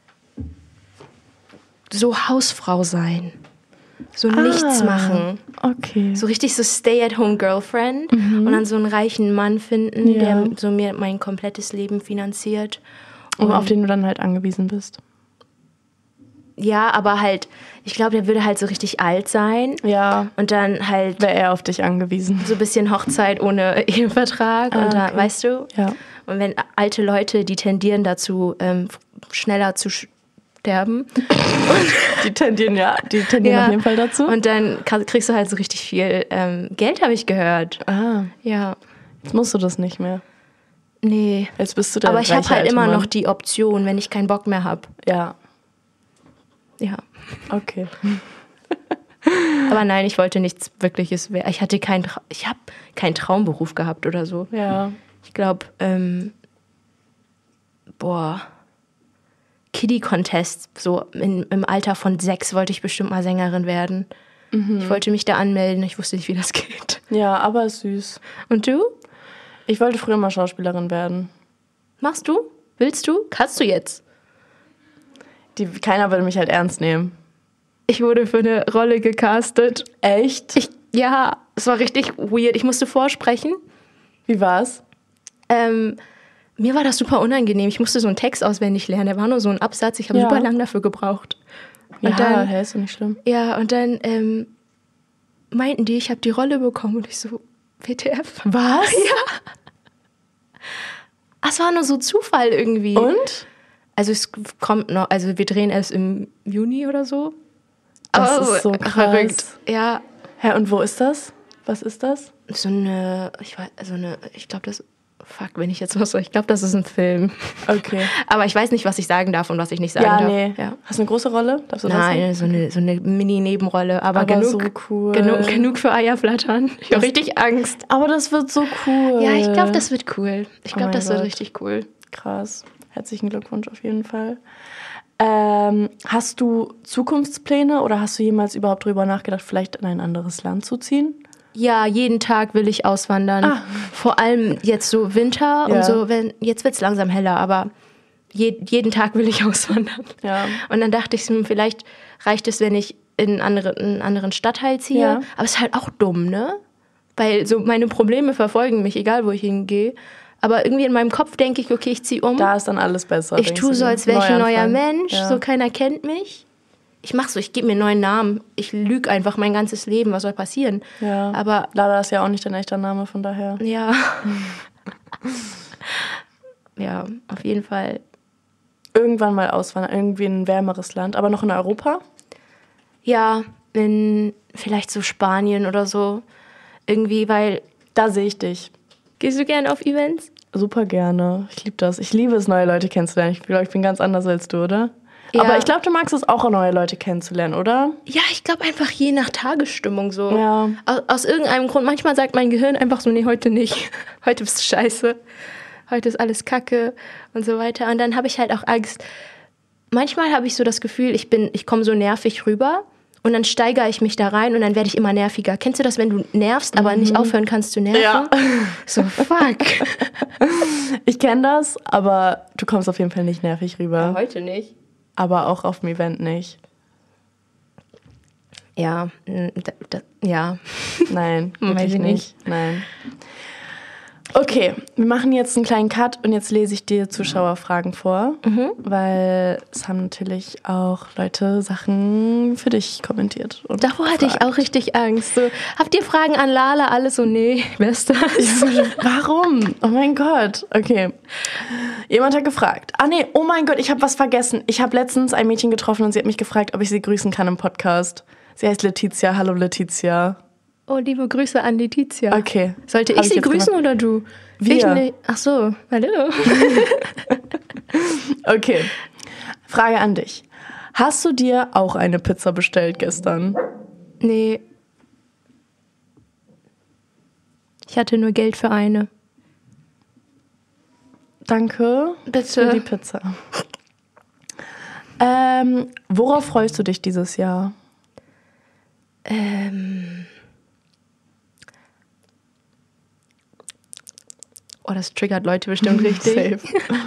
so Hausfrau sein. So nichts machen. Okay. So richtig so Stay-at-home-Girlfriend und dann so einen reichen Mann finden, Ja. der so mir mein komplettes Leben finanziert. Und auf den du dann halt angewiesen bist. Ja, aber halt, ich glaube, der würde halt so richtig alt sein. Ja. Und dann halt Wäre er auf dich angewiesen. so ein bisschen Hochzeit ohne Ehevertrag. Und dann, okay. weißt du? Ja. Und wenn alte Leute, die tendieren dazu, schneller zu sterben. Die tendieren auf jeden Fall dazu. Und dann kriegst du halt so richtig viel Geld, habe ich gehört. Ah, Ja. jetzt musst du das nicht mehr. Nee. Jetzt bist du der Aber ich habe reiche halt alte immer Mann. noch die Option, wenn ich keinen Bock mehr habe. Ja, Ja. okay. Aber nein, ich wollte nichts Wirkliches werden. Ich habe keinen Traumberuf gehabt oder so. Ja. Ich glaube, Kiddie-Contest, so im Alter von 6 wollte ich bestimmt mal Sängerin werden. Ich wollte mich da anmelden, ich wusste nicht, wie das geht. Ja, aber ist süß. Und du? Ich wollte früher mal Schauspielerin werden. Machst du? Willst du? Kannst du jetzt? Keiner würde mich halt ernst nehmen. Ich wurde für eine Rolle gecastet. Echt? Ja, es war richtig weird. Ich musste vorsprechen. Wie war's? Mir war das super unangenehm. Ich musste so einen Text auswendig lernen. Der war nur so ein Absatz. Ich habe Ja. super lang dafür gebraucht. Und Ja, dann, hä, ist doch nicht schlimm. ja, und dann meinten die, ich habe die Rolle bekommen. Und ich so, WTF? Was? Ja. Es war nur so Zufall irgendwie. Und? Also es kommt noch, also wir drehen erst im Juni oder so. Das Aber ist so krass. verrückt. Ja. Hä, und wo ist das? Was ist das? Ich glaube, ich glaube, das ist ein Film. Okay. Aber ich weiß nicht, was ich sagen darf und was ich nicht sagen darf. Nee. Ja. Hast du eine große Rolle? Darfst du das Nein, so eine sagen? Mini-Nebenrolle, aber genug, so cool. genug für Eierflattern. Ich habe richtig Angst. Aber das wird so cool. Ja, ich glaube, das wird cool. Ich Oh glaube, mein das wird Gott. richtig cool. Krass. Herzlichen Glückwunsch auf jeden Fall. Hast du Zukunftspläne oder hast du jemals überhaupt drüber nachgedacht, vielleicht in ein anderes Land zu ziehen? Ja, jeden Tag will ich auswandern. Vor allem jetzt so Winter Ja. und so, jetzt wird es langsam heller, aber jeden Tag will ich auswandern. Ja. Und dann dachte ich, vielleicht reicht es, wenn ich in einen anderen Stadtteil ziehe. Ja. Aber es ist halt auch dumm, ne? Weil so meine Probleme verfolgen mich, egal wo ich hingehe. Aber irgendwie in meinem Kopf denke ich, okay, ich ziehe um. Da ist dann alles besser. Ich denkst tue du so, dir? als wäre ich ein neuer Neuanfang. Mensch, Ja. so keiner kennt mich. Ich gebe mir einen neuen Namen. Ich lüge einfach mein ganzes Leben, was soll passieren? Ja. Aber Lada ist ja auch nicht dein echter Name, von daher. ja. Ja, auf jeden Fall. Irgendwann mal auswandern, irgendwie in ein wärmeres Land, aber noch in Europa? Ja, in vielleicht so Spanien oder so. Irgendwie, weil. Da sehe ich dich. Gehst du gerne auf Events? Super gerne. Ich liebe das. Ich liebe es, neue Leute kennenzulernen. Ich glaube, ich bin ganz anders als du, oder? Ja. Aber ich glaube, du magst es auch, neue Leute kennenzulernen, oder? Ja, ich glaube einfach je nach Tagesstimmung so. Ja. Aus irgendeinem Grund. Manchmal sagt mein Gehirn einfach so, nee, heute nicht. Heute bist du scheiße. Heute ist alles Kacke und so weiter. Und dann habe ich halt auch Angst. Manchmal habe ich so das Gefühl, ich komme so nervig rüber. und dann steigere ich mich da rein und dann werde ich immer nerviger. Kennst du das, wenn du nervst, aber nicht aufhören kannst zu nerven? Ja. So, fuck. Ich kenne das, aber du kommst auf jeden Fall nicht nervig rüber. Heute nicht. Aber auch auf dem Event nicht. Ja, ja. Nein, Weiß wirklich ich nicht. Nein. Okay, wir machen jetzt einen kleinen Cut und jetzt lese ich dir Zuschauerfragen vor, weil es haben natürlich auch Leute Sachen für dich kommentiert. Und Davor hatte ich auch richtig Angst. So, habt ihr Fragen an Lala? Alles so, nee, wer ist das? Warum? Oh mein Gott. Okay. Jemand hat gefragt. Oh mein Gott, ich habe was vergessen. Ich habe letztens ein Mädchen getroffen und sie hat mich gefragt, ob ich sie grüßen kann im Podcast. Sie heißt Letizia. Hallo Letizia. Oh, liebe Grüße an Letizia. Okay. Sollte Hab ich sie jetzt grüßen gemacht. oder du? Wir. Ach so, hallo. Okay. Frage an dich. Hast du dir auch eine Pizza bestellt gestern? Nee. Ich hatte nur Geld für eine. Danke Bitte. für die Pizza. Worauf freust du dich dieses Jahr? Oh, das triggert Leute bestimmt richtig.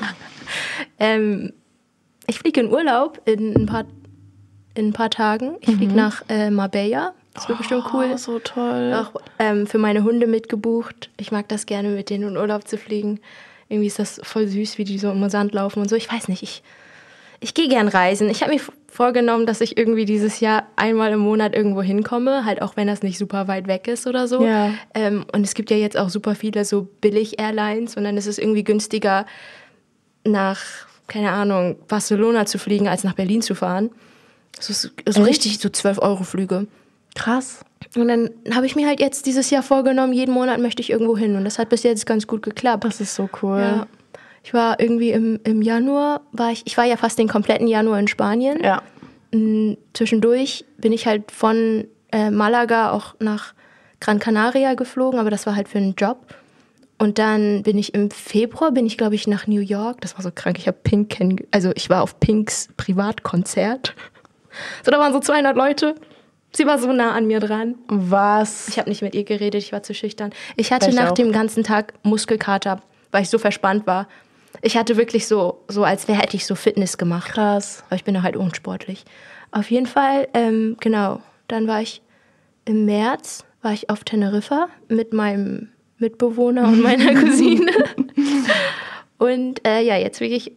Ich fliege in Urlaub in ein paar Tagen. Ich fliege nach Marbella. Das wird bestimmt cool. So toll. Auch für meine Hunde mitgebucht. Ich mag das gerne, mit denen in Urlaub zu fliegen. Irgendwie ist das voll süß, wie die so im Sand laufen und so. Ich weiß nicht, ich gehe gern reisen. Ich habe mir vorgenommen, dass ich irgendwie dieses Jahr einmal im Monat irgendwo hinkomme, halt auch wenn das nicht super weit weg ist oder so. Ja. Und es gibt ja jetzt auch super viele so Billig-Airlines und dann ist es irgendwie günstiger, nach, keine Ahnung, Barcelona zu fliegen, als nach Berlin zu fahren. So richtig so 12-Euro-Flüge. Krass. Und dann habe ich mir halt jetzt dieses Jahr vorgenommen, jeden Monat möchte ich irgendwo hin. Und das hat bis jetzt ganz gut geklappt. Das ist so cool. Ja. Ich war irgendwie im Januar, ich war ja fast den kompletten Januar in Spanien. Ja. Zwischendurch bin ich halt von Malaga auch nach Gran Canaria geflogen, aber das war halt für einen Job. Und dann bin ich im Februar, glaube ich, nach New York. Das war so krank. Ich habe Pink ich war auf Pinks Privatkonzert. So, da waren so 200 Leute. Sie war so nah an mir dran. Was? Ich habe nicht mit ihr geredet, ich war zu schüchtern. Ich hatte nach dem ganzen Tag Muskelkater, weil ich so verspannt war. Ich hatte wirklich so als hätte ich so Fitness gemacht. Krass. Aber ich bin ja halt unsportlich. Auf jeden Fall, genau. Dann war ich im März auf Teneriffa mit meinem Mitbewohner und meiner Cousine. Und ja, jetzt fliege ich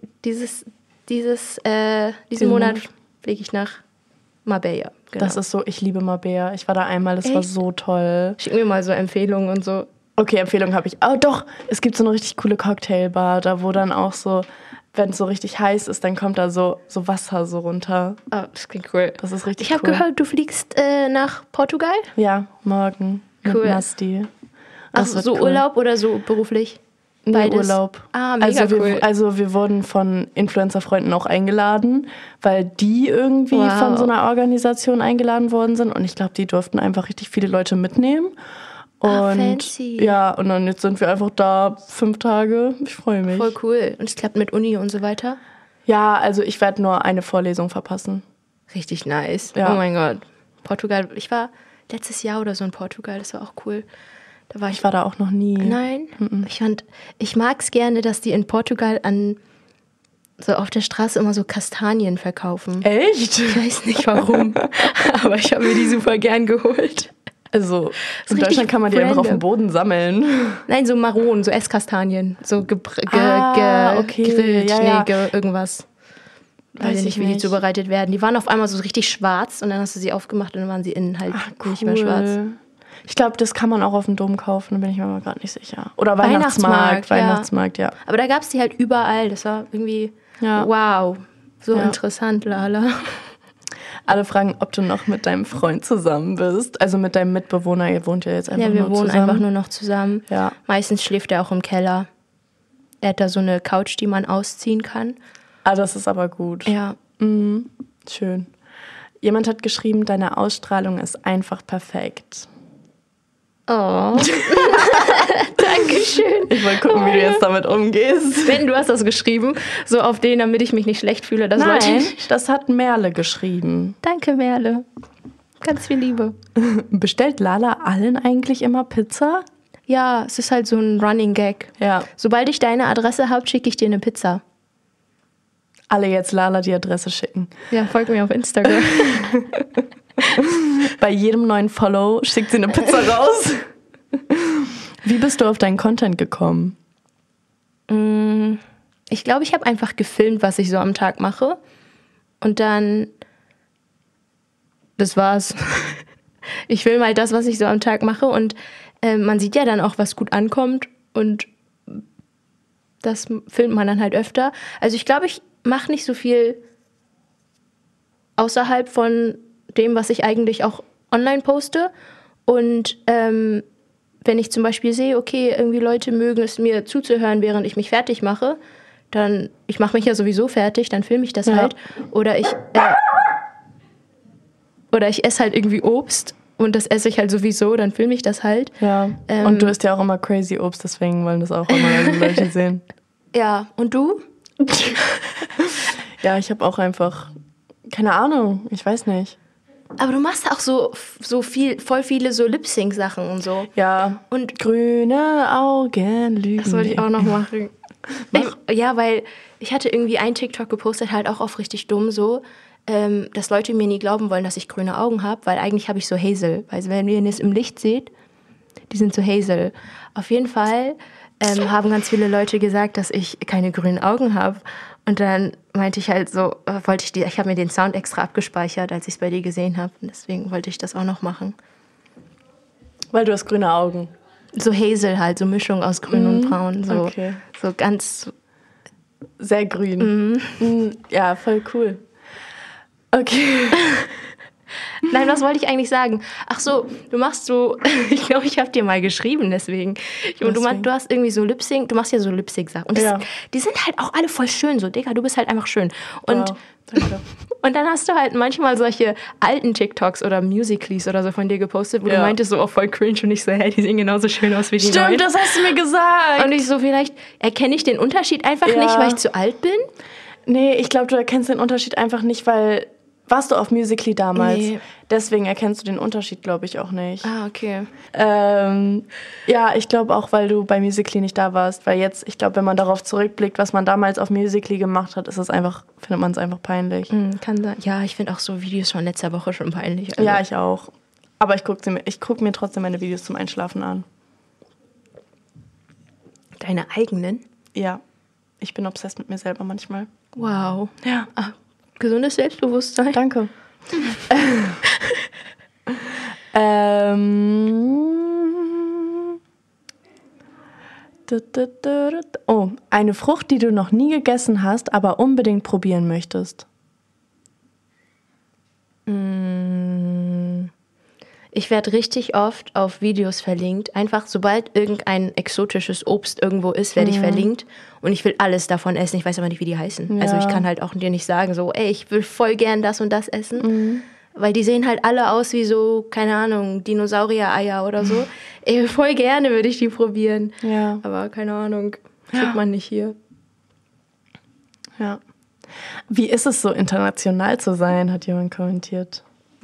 diesen Monat fliege ich nach Marbella. Genau. Das ist so, ich liebe Marbella. Ich war da einmal, das war so toll. Schick mir mal so Empfehlungen und so. Okay, Empfehlung habe ich. Oh doch, es gibt so eine richtig coole Cocktailbar, da wo dann auch so, wenn es so richtig heiß ist, dann kommt da so Wasser so runter. Oh, das klingt cool. Das ist richtig Ich habe gehört, du fliegst nach Portugal? Ja, morgen. Cool. Mit Nasti. Also so cool. Urlaub oder so beruflich? Beides. Urlaub. Ah, mega cool. Also wir wurden von Influencer-Freunden auch eingeladen, weil die irgendwie von so einer Organisation eingeladen worden sind. Und ich glaube, die durften einfach richtig viele Leute mitnehmen. Und fancy. Ja, und dann jetzt sind wir einfach da 5 Tage. Ich freue mich. Voll cool. Und es klappt mit Uni und so weiter? Ja, also ich werde nur eine Vorlesung verpassen. Richtig nice. Ja. Oh mein Gott. Portugal. Ich war letztes Jahr oder so in Portugal. Das war auch cool. Ich war da auch noch nie. Nein. Ich mag es gerne, dass die in Portugal so auf der Straße immer so Kastanien verkaufen. Echt? Ich weiß nicht warum. Aber ich habe mir die super gern geholt. Also in Deutschland kann man die einfach auf dem Boden sammeln. Nein, so Maronen, so Esskastanien. So gegrillt, irgendwas. Weiß ich nicht, wie die zubereitet werden. Die waren auf einmal so richtig schwarz und dann hast du sie aufgemacht und dann waren sie innen halt nicht mehr schwarz. Ich glaube, das kann man auch auf dem Dom kaufen, da bin ich mir aber gerade nicht sicher. Oder Weihnachtsmarkt, ja. Aber da gab es die halt überall. Das war irgendwie, wow, so interessant, Lala. Alle fragen, ob du noch mit deinem Freund zusammen bist. Also mit deinem Mitbewohner, ihr wohnt ja jetzt einfach nur zusammen. Ja, wir wohnen einfach nur noch zusammen. Ja. Meistens schläft er auch im Keller. Er hat da so eine Couch, die man ausziehen kann. Ah, das ist aber gut. Ja. Mhm. Schön. Jemand hat geschrieben, deine Ausstrahlung ist einfach perfekt. Oh. Dankeschön. Ich wollte gucken, wie du jetzt damit umgehst. Ben, du hast das geschrieben, so auf damit ich mich nicht schlecht fühle. Nein, das hat Merle geschrieben. Danke, Merle. Ganz viel Liebe. Bestellt Lala allen eigentlich immer Pizza? Ja, es ist halt so ein Running Gag. Ja. Sobald ich deine Adresse habe, schicke ich dir eine Pizza. Alle jetzt Lala die Adresse schicken. Ja, folgt mir auf Instagram. Bei jedem neuen Follow schickt sie eine Pizza raus. Wie bist du auf deinen Content gekommen? Ich glaube, ich habe einfach gefilmt, was ich so am Tag mache. Und dann, das war's. Ich filme halt das, was ich so am Tag mache. Und man sieht ja dann auch, was gut ankommt. Und das filmt man dann halt öfter. Also ich glaube, ich mache nicht so viel außerhalb von dem, was ich eigentlich auch online poste. Und wenn ich zum Beispiel sehe, okay, irgendwie Leute mögen es mir zuzuhören, während ich mich fertig mache, dann, ich mache mich ja sowieso fertig, dann filme ich das halt. Oder ich esse halt irgendwie Obst und das esse ich halt sowieso, dann filme ich das halt. Ja, und du isst ja auch immer crazy Obst, deswegen wollen das auch immer Leute sehen. Ja, und du? Ja, ich habe auch einfach, keine Ahnung, ich weiß nicht. Aber du machst auch voll viele so Lip-Sync-Sachen und so. Ja, Und grüne Augen lügen. das wollte ich auch noch machen. Ja, weil ich hatte irgendwie einen TikTok gepostet, halt auch auf richtig dumm so, dass Leute mir nie glauben wollen, dass ich grüne Augen habe, weil eigentlich habe ich so Hazel. Also wenn ihr es im Licht seht, die sind so Hazel. Auf jeden Fall haben ganz viele Leute gesagt, dass ich keine grünen Augen habe. Und dann meinte ich halt so, ich habe mir den Sound extra abgespeichert, als ich es bei dir gesehen habe. Und deswegen wollte ich das auch noch machen. Weil du hast grüne Augen. So Hazel halt, so Mischung aus grün und braun. So, okay. So ganz... Sehr grün. Ja, voll cool. Okay. Nein, was wollte ich eigentlich sagen? Ach so, du machst so, ich glaube, ich habe dir mal geschrieben, deswegen. Du hast irgendwie so Lip-Sync, du machst ja so Lip-Sync-Sachen. Und die sind halt auch alle voll schön, so, Digga, du bist halt einfach schön. Und, wow, danke. Und dann hast du halt manchmal solche alten TikToks oder Musicallys oder so von dir gepostet, wo du meintest so, voll cringe und ich so, hey, die sehen genauso schön aus wie die neuen. Stimmt, das hast du mir gesagt. Und ich so, vielleicht erkenne ich den Unterschied einfach nicht, weil ich zu alt bin? Nee, ich glaube, du erkennst den Unterschied einfach nicht, weil... Warst du auf Musical.ly damals? Nee. Deswegen erkennst du den Unterschied, glaube ich, auch nicht. Ah, okay. Ja, ich glaube auch, weil du bei Musical.ly nicht da warst. Weil jetzt, ich glaube, wenn man darauf zurückblickt, was man damals auf Musical.ly gemacht hat, findet man es einfach peinlich. Kann sein. Ja, ich finde auch so Videos von letzter Woche schon peinlich. Also. Ja, ich auch. Aber ich guck mir trotzdem meine Videos zum Einschlafen an. Deine eigenen? Ja. Ich bin obsessed mit mir selber manchmal. Wow. Ja. Ah, gesundes Selbstbewusstsein. Danke. Oh, eine Frucht, die du noch nie gegessen hast, aber unbedingt probieren möchtest. Ich werde richtig oft auf Videos verlinkt. Einfach, sobald irgendein exotisches Obst irgendwo ist, werde ich verlinkt. Und ich will alles davon essen. Ich weiß aber nicht, wie die heißen. Ja. Also ich kann halt auch dir nicht sagen, so, ey, ich will voll gern das und das essen. Weil die sehen halt alle aus wie so, keine Ahnung, Dinosaurier-Eier oder so. Ey, voll gerne würde ich die probieren. Ja. Aber keine Ahnung, kriegt man nicht hier. Ja. Wie ist es so, international zu sein, hat jemand kommentiert.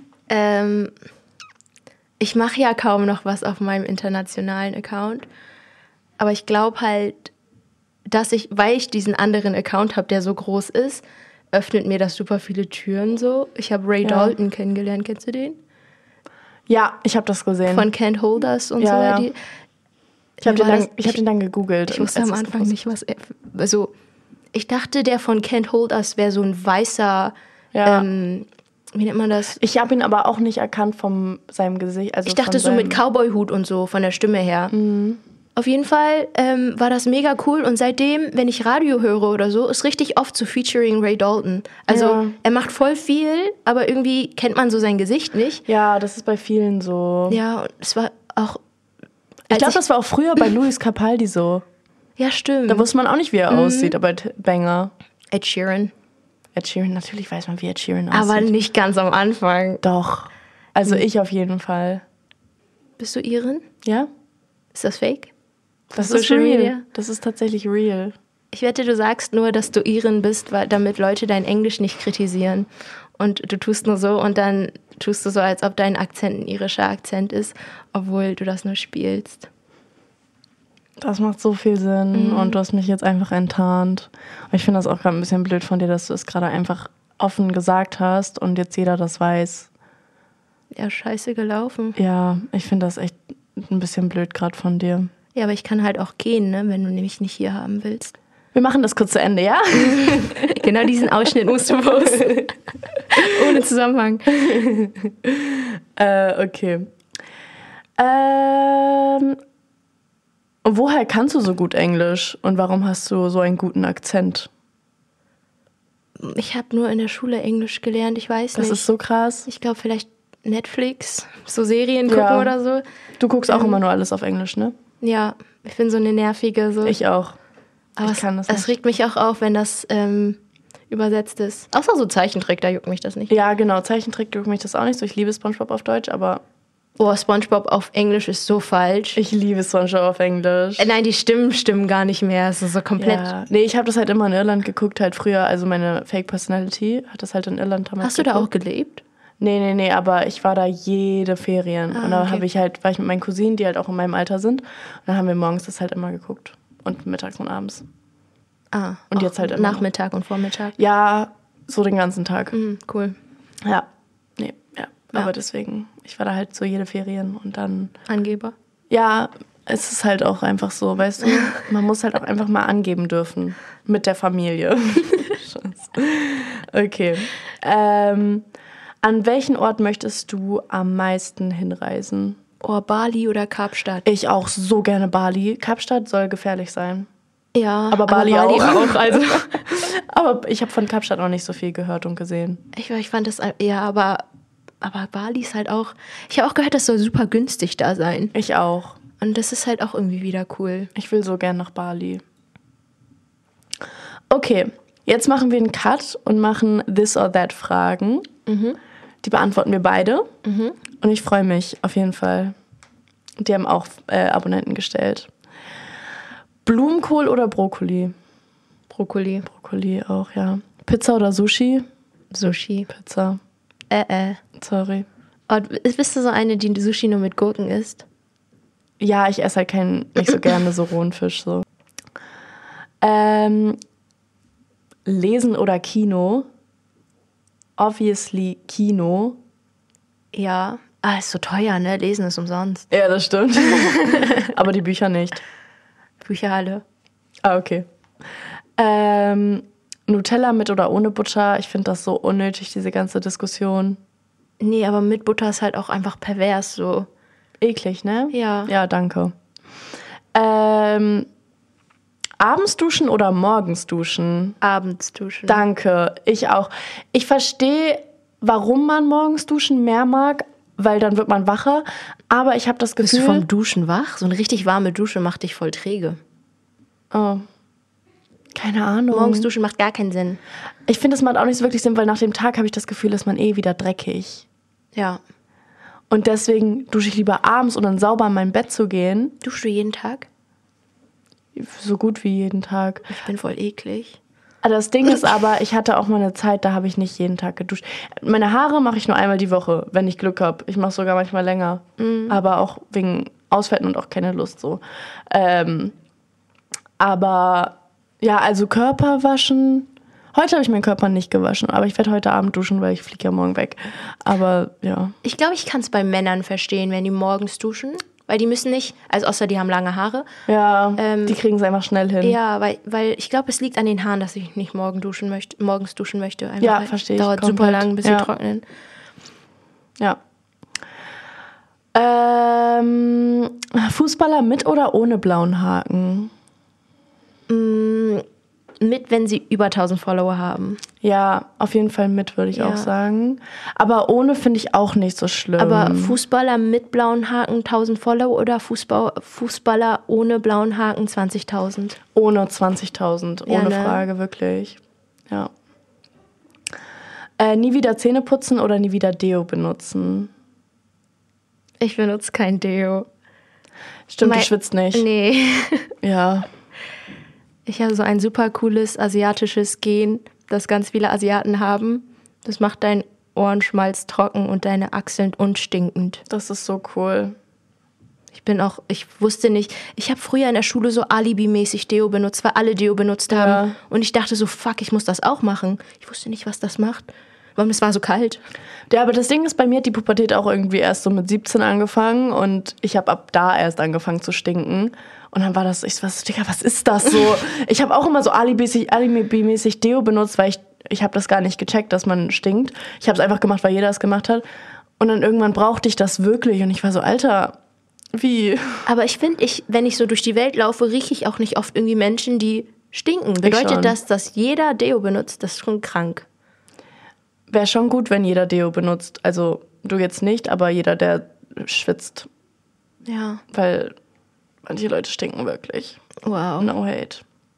Ich mache ja kaum noch was auf meinem internationalen Account. Aber ich glaube halt, weil ich diesen anderen Account habe, der so groß ist, öffnet mir das super viele Türen so. Ich habe Ray Dalton kennengelernt, kennst du den? Ja, ich habe das gesehen. Von Can't Hold Us und so. Ja. Ich habe den dann gegoogelt. Ich wusste am Anfang nicht, was er... Also, ich dachte, der von Can't Hold Us wäre so ein weißer... wie nennt man das? Ich habe ihn aber auch nicht erkannt von seinem Gesicht. Also ich dachte so mit Cowboy-Hut und so, von der Stimme her. Auf jeden Fall war das mega cool. Und seitdem, wenn ich Radio höre oder so, ist richtig oft so featuring Ray Dalton. Also er macht voll viel, aber irgendwie kennt man so sein Gesicht nicht. Ja, das ist bei vielen so. Ja, und es war auch... Ich glaube, das war auch früher bei Luis Capaldi so. Ja, stimmt. Da wusste man auch nicht, wie er aussieht, aber Banger. Ed Sheeran, natürlich weiß man, wie Ed Sheeran aussieht. aber nicht ganz am Anfang. Doch. Also ich auf jeden Fall. Bist du Iren? Ja? Ist das fake? Das Social ist real. Media? Das ist tatsächlich real. Ich wette, du sagst nur, dass du Iren bist, damit Leute dein Englisch nicht kritisieren. Und du tust nur so und dann tust du so, als ob dein Akzent ein irischer Akzent ist, obwohl du das nur spielst. Das macht so viel Sinn und du hast mich jetzt einfach enttarnt. Und ich finde das auch gerade ein bisschen blöd von dir, dass du es gerade einfach offen gesagt hast und jetzt jeder das weiß. Ja, scheiße gelaufen. Ja, ich finde das echt ein bisschen blöd gerade von dir. Ja, aber ich kann halt auch gehen, ne, wenn du mich nicht hier haben willst. Wir machen das kurz zu Ende, ja? Genau diesen Ausschnitt musst du posten. Ohne Zusammenhang. Okay. Woher kannst du so gut Englisch und warum hast du so einen guten Akzent? Ich habe nur in der Schule Englisch gelernt, ich weiß Das nicht. ist so krass. Ich glaube vielleicht Netflix, so Serien gucken oder so. Du guckst auch immer nur alles auf Englisch, ne? Ja, ich bin so eine nervige. So. Ich auch. Aber ich kann das es nicht. regt mich auch auf, wenn das übersetzt ist. Außer so Zeichentrick, da juckt mich das nicht. Ja, genau. Zeichentrick juckt mich das auch nicht so. Ich liebe SpongeBob auf Deutsch, aber... Oh, SpongeBob auf Englisch ist so falsch. Ich liebe SpongeBob auf Englisch. Nein, die Stimmen stimmen gar nicht mehr. Es ist so komplett... Ja. Nee, ich habe das halt immer in Irland geguckt, halt früher. Also meine Fake Personality hat das halt in Irland damals Hast du da auch gelebt? Nee, aber ich war da jede Ferien. Und da okay. war ich mit meinen Cousinen, die halt auch in meinem Alter sind. Und dann haben wir morgens das halt immer geguckt. Und mittags und abends. Und jetzt halt immer Nachmittag und Vormittag. Ja, so den ganzen Tag. Cool. Ja. Aber deswegen, ich war da halt so jede Ferien und dann... Angeber. Ja, es ist halt auch einfach so, weißt du, man muss halt auch einfach mal angeben dürfen. Mit der Familie. Okay. An welchen Ort möchtest du am meisten hinreisen? Oh, Bali oder Kapstadt? Ich auch so gerne Bali. Kapstadt soll gefährlich sein. Ja, Aber Bali auch. Also. Aber ich habe von Kapstadt noch nicht so viel gehört und gesehen. Ich fand das, ja, aber Bali ist halt auch, ich habe auch gehört, das soll super günstig da sein. Ich auch. Und das ist halt auch irgendwie wieder cool. Ich will so gern nach Bali. Okay, jetzt machen wir einen Cut und machen This or That Fragen. Die beantworten wir beide. Und ich freue mich auf jeden Fall. Die haben auch Abonnenten gestellt. Blumenkohl oder Brokkoli? Brokkoli. Brokkoli auch, ja. Pizza oder Sushi? Sushi. Pizza. Sorry. Oh, bist du so eine, die Sushi nur mit Gurken isst? Ja, ich esse halt nicht so gerne so rohen Fisch. So. Lesen oder Kino? Obviously Kino. Ja. Ist so teuer, ne? Lesen ist umsonst. Ja, das stimmt. Aber die Bücher nicht. Bücherhalle. Okay. Nutella mit oder ohne Butter? Ich finde das so unnötig, diese ganze Diskussion. Nee, aber mit Butter ist halt auch einfach pervers so. Eklig, ne? Ja. Ja, danke. Abends duschen oder morgens duschen? Abends duschen. Danke, ich auch. Ich verstehe, warum man morgens duschen mehr mag, weil dann wird man wacher. Aber ich habe das Gefühl... Bist du vom Duschen wach? So eine richtig warme Dusche macht dich voll träge. Oh. Keine Ahnung. Morgens duschen macht gar keinen Sinn. Ich finde, es macht auch nicht so wirklich Sinn, weil nach dem Tag habe ich das Gefühl, ist man wieder dreckig. Ja. Und deswegen dusche ich lieber abends, um dann sauber in mein Bett zu gehen. Duschst du jeden Tag? So gut wie jeden Tag. Ich bin voll eklig. Das Ding ist aber, ich hatte auch mal eine Zeit, da habe ich nicht jeden Tag geduscht. Meine Haare mache ich nur einmal die Woche, wenn ich Glück habe. Ich mache sogar manchmal länger. Aber auch wegen Ausfällen und auch keine Lust so. Aber ja, also Körper waschen. Heute habe ich meinen Körper nicht gewaschen, aber ich werde heute Abend duschen, weil ich fliege ja morgen weg. Aber ja. Ich glaube, ich kann es bei Männern verstehen, wenn die morgens duschen. Weil die müssen nicht, also außer die haben lange Haare. Ja, die kriegen es einfach schnell hin. Ja, weil ich glaube, es liegt an den Haaren, dass ich nicht morgens duschen möchte. Einfach, ja, verstehe ich. Dauert komplett. super lang, bis sie trocknen. Ja. Fußballer mit oder ohne blauen Haken? Mit, wenn sie über 1000 Follower haben. Ja, auf jeden Fall mit, würde ich Ja. auch sagen. Aber ohne finde ich auch nicht so schlimm. Aber Fußballer mit blauen Haken 1000 Follower oder Fußballer ohne blauen Haken 20.000? Ohne 20.000, Ja, ohne ne? Frage, wirklich. Ja. Nie wieder Zähne putzen oder nie wieder Deo benutzen? Ich benutze kein Deo. Stimmt, du schwitzt nicht. Nee. Ja. Ich habe so ein super cooles asiatisches Gen, das ganz viele Asiaten haben. Das macht dein Ohrenschmalz trocken und deine Achseln unstinkend. Das ist so cool. Ich wusste nicht, ich habe früher in der Schule so alibimäßig Deo benutzt, weil alle Deo benutzt haben. Ja. Und ich dachte so, fuck, ich muss das auch machen. Ich wusste nicht, was das macht. Warum, es war so kalt. Ja, aber das Ding ist, bei mir hat die Pubertät auch irgendwie erst so mit 17 angefangen und ich habe ab da erst angefangen zu stinken. Und dann war das, ich so, Digga, was ist das so? Ich habe auch immer so alibimäßig Deo benutzt, weil ich habe das gar nicht gecheckt, dass man stinkt. Ich habe es einfach gemacht, weil jeder es gemacht hat. Und dann irgendwann brauchte ich das wirklich und ich war so, Alter, wie? Aber ich finde, wenn ich so durch die Welt laufe, rieche ich auch nicht oft irgendwie Menschen, die stinken. Bedeutet das, dass jeder Deo benutzt? Das ist schon krank. Wäre schon gut, wenn jeder Deo benutzt. Also du jetzt nicht, aber jeder, der schwitzt. Ja. Weil manche Leute stinken wirklich. Wow. No hate.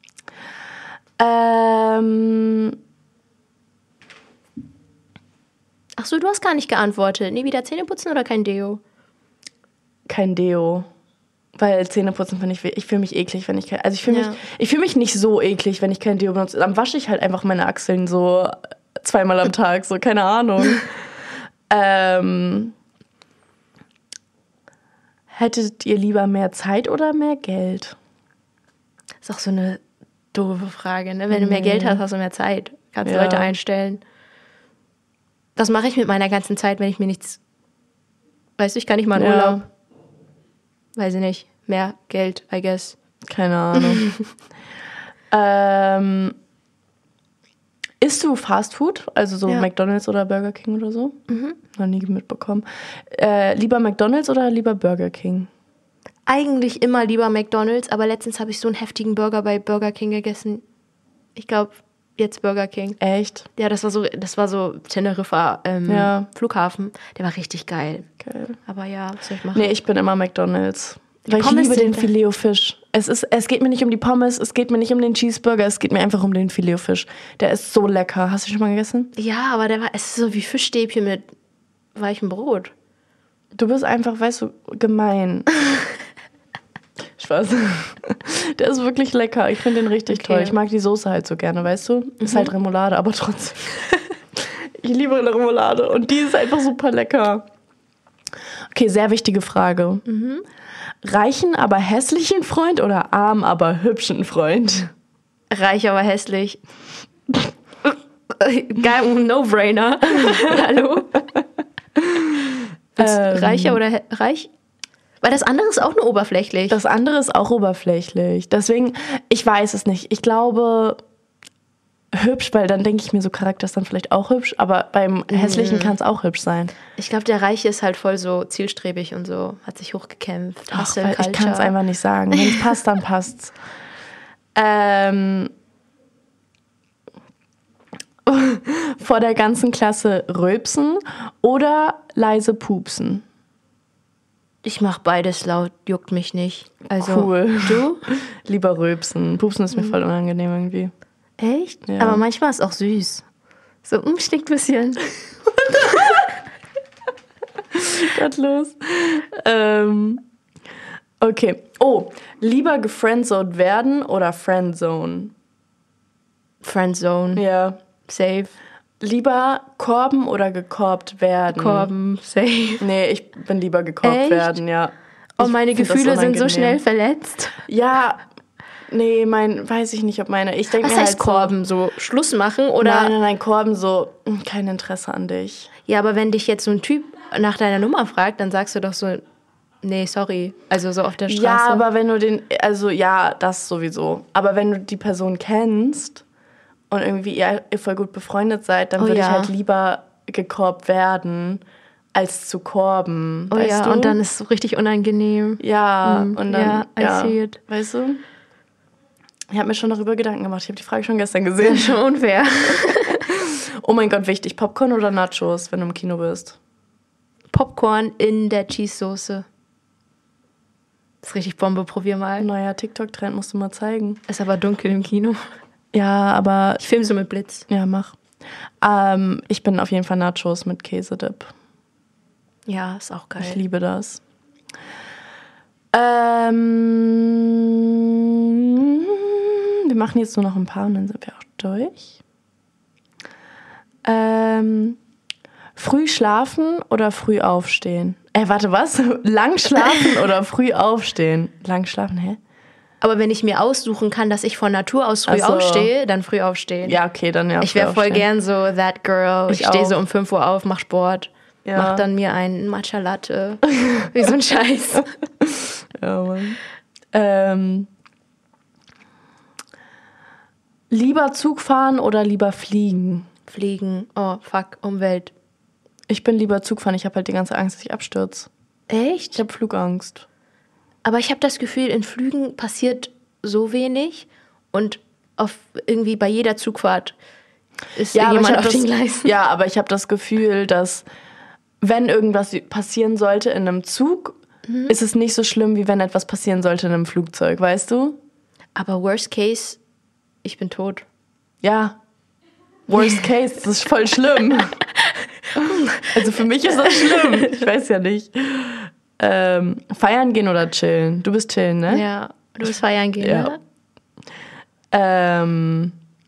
Ach so, du hast gar nicht geantwortet. Nie wieder Zähne putzen oder kein Deo? Kein Deo. Weil Zähneputzen finde ich fühle mich eklig, wenn ich kein... Also ich fühle mich nicht so eklig, wenn ich kein Deo benutze. Dann wasche ich halt einfach meine Achseln so 2-mal am Tag, so, keine Ahnung. Hättet ihr lieber mehr Zeit oder mehr Geld? Das ist auch so eine doofe Frage, ne? Wenn du mehr Geld hast, hast du mehr Zeit. Kannst Leute einstellen. Was mache ich mit meiner ganzen Zeit, wenn ich mir nichts... Weißt du, ich kann nicht mal in Urlaub. Weiß ich nicht. Mehr Geld, I guess. Keine Ahnung. Isst du Fastfood? Also so McDonald's oder Burger King oder so? Mhm. Noch nie mitbekommen. Lieber McDonald's oder lieber Burger King? Eigentlich immer lieber McDonald's, aber letztens habe ich so einen heftigen Burger bei Burger King gegessen. Ich glaube, jetzt Burger King. Echt? Ja, das war so Teneriffa Flughafen. Der war richtig geil. Aber ja, was soll ich machen? Nee, ich bin immer McDonald's. Weil ich liebe den Filet-O-Fisch. Es geht mir nicht um die Pommes, es geht mir nicht um den Cheeseburger, es geht mir einfach um den Filet-O-Fisch. Der ist so lecker. Hast du schon mal gegessen? Ja, aber es ist so wie Fischstäbchen mit weichem Brot. Du bist einfach, weißt du, gemein. Spaß. Der ist wirklich lecker. Ich finde den richtig toll. Ich mag die Soße halt so gerne, weißt du? Ist halt Remoulade, aber trotzdem. Ich liebe eine Remoulade und die ist einfach super lecker. Okay, sehr wichtige Frage. Reichen, aber hässlichen Freund oder arm, aber hübschen Freund? Reich, aber hässlich. No-brainer. Hallo? Reicher oder reich? Weil das andere ist auch nur oberflächlich. Das andere ist auch oberflächlich. Deswegen, ich weiß es nicht. Ich glaube, hübsch, weil dann denke ich mir, so Charakter ist dann vielleicht auch hübsch, aber beim Hässlichen kann es auch hübsch sein. Ich glaube, der Reiche ist halt voll so zielstrebig und so, hat sich hochgekämpft. Ach, weil ich kann es einfach nicht sagen. Wenn es passt, dann passt's. Vor der ganzen Klasse rülpsen oder leise pupsen? Ich mache beides laut, juckt mich nicht. Also, cool. Du? Lieber rülpsen. Pupsen ist mir voll unangenehm irgendwie. Echt? Ja. Aber manchmal ist es auch süß. So, stinkt ein bisschen. Was los? Okay. Oh, lieber gefriendzoned werden oder Friendzone? Friendzone. Ja. Safe. Lieber korben oder gekorbt werden? Korben, safe. Nee, ich bin lieber gekorbt Echt? werden, ja. Oh, meine Gefühle sind so schnell verletzt. Ja, nee, weiß ich nicht, ob meine. Ich denke Was mir heißt halt Korben? So Schluss machen oder? Nein, Korben so, kein Interesse an dich. Ja, aber wenn dich jetzt so ein Typ nach deiner Nummer fragt, dann sagst du doch so, nee, sorry. Also so auf der Straße. Ja, aber wenn du das sowieso. Aber wenn du die Person kennst und irgendwie ihr voll gut befreundet seid, dann würde ich halt lieber gekorbt werden, als zu korben. Oh ja, und dann ist es so richtig unangenehm. Ja, und dann, I see it. Weißt du? Ich habe mir schon darüber Gedanken gemacht. Ich habe die Frage schon gestern gesehen. Schon unfair. Oh mein Gott, wichtig. Popcorn oder Nachos, wenn du im Kino bist? Popcorn in der Cheese-Soße. Das ist richtig Bombe, probier mal. Neuer TikTok-Trend musst du mal zeigen. Ist aber dunkel im Kino. Ja, aber... Ich filme so mit Blitz. Ja, mach. Ich bin auf jeden Fall Nachos mit Käsedip. Ja, ist auch geil. Ich liebe das. Wir machen jetzt nur noch ein paar und dann sind wir auch durch. Früh schlafen oder früh aufstehen? Warte, was? Lang schlafen oder früh aufstehen? Lang schlafen, hä? Aber wenn ich mir aussuchen kann, dass ich von Natur aus früh Ach so. aufstehe, dann früh aufstehen. Ja, okay, dann ja. Ich wäre voll gern so that girl. Ich stehe auch. so um 5 Uhr auf, mach Sport, Ja. mach dann mir einen Matcha Latte. Wie so ein Scheiß. Ja, Mann. Lieber Zug fahren oder lieber fliegen? Fliegen. Oh, fuck, Umwelt. Ich bin lieber Zug fahren. Ich habe halt die ganze Angst, dass ich abstürze. Echt? Ich habe Flugangst. Aber ich habe das Gefühl, in Flügen passiert so wenig und irgendwie bei jeder Zugfahrt ist aber jemand ich hab auf den Gleisen. Ja, aber ich habe das Gefühl, dass wenn irgendwas passieren sollte in einem Zug, ist es nicht so schlimm, wie wenn etwas passieren sollte in einem Flugzeug, weißt du? Aber worst case, ich bin tot. Ja. Worst case, das ist voll schlimm. Also für mich ist das schlimm. Ich weiß ja nicht. Feiern gehen oder chillen? Du bist chillen, ne? Ja, du bist feiern gehen, Ja. ne?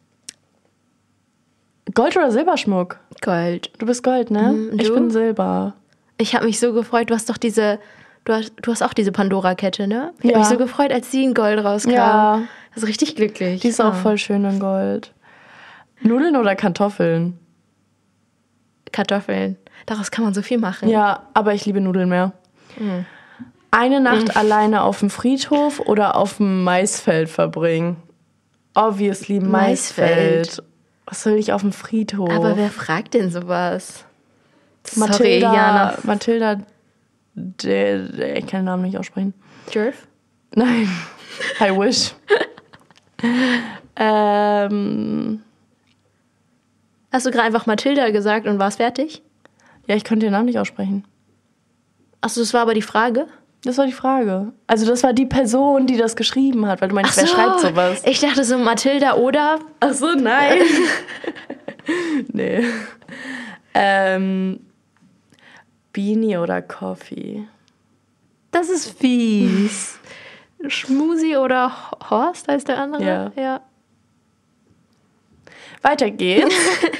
Gold oder Silberschmuck? Gold. Du bist Gold, ne? Und Ich du? bin Silber. Ich habe mich so gefreut, du hast doch du hast auch diese Pandora-Kette, ne? Ich Ja. habe mich so gefreut, als sie in Gold rauskam. Ja. Das ist richtig glücklich. Die ist auch voll schön in Gold. Nudeln oder Kartoffeln? Kartoffeln. Daraus kann man so viel machen. Ja, aber ich liebe Nudeln mehr. Eine Nacht alleine auf dem Friedhof oder auf dem Maisfeld verbringen? Obviously Maisfeld. Was soll ich auf dem Friedhof? Aber wer fragt denn sowas? Mathilda, Sorry, Jana. Mathilda, ich kann den Namen nicht aussprechen. Jerf? Nein, I wish. Hast du gerade einfach Mathilda gesagt und warst fertig? Ja, ich konnte den Namen nicht aussprechen. Achso, das war aber die Frage? Das war die Frage. Also das war die Person, die das geschrieben hat, weil du meinst, wer schreibt sowas? Ich dachte so Mathilda oder... Ach so, nein. Nee. Beanie oder Coffee? Das ist fies. Schmusi oder Horst heißt der andere? Ja. Weiter geht's.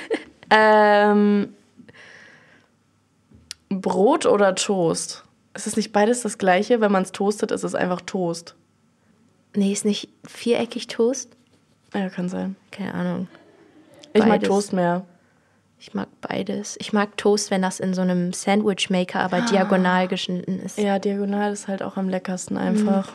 Brot oder Toast? Ist es nicht beides das Gleiche? Wenn man es toastet, ist es einfach Toast. Nee, ist nicht viereckig Toast? Ja, kann sein. Keine Ahnung. Ich mag Beides. Toast mehr. Ich mag beides. Ich mag Toast, wenn das in so einem Sandwich-Maker aber diagonal geschnitten ist. Ja, diagonal ist halt auch am leckersten einfach.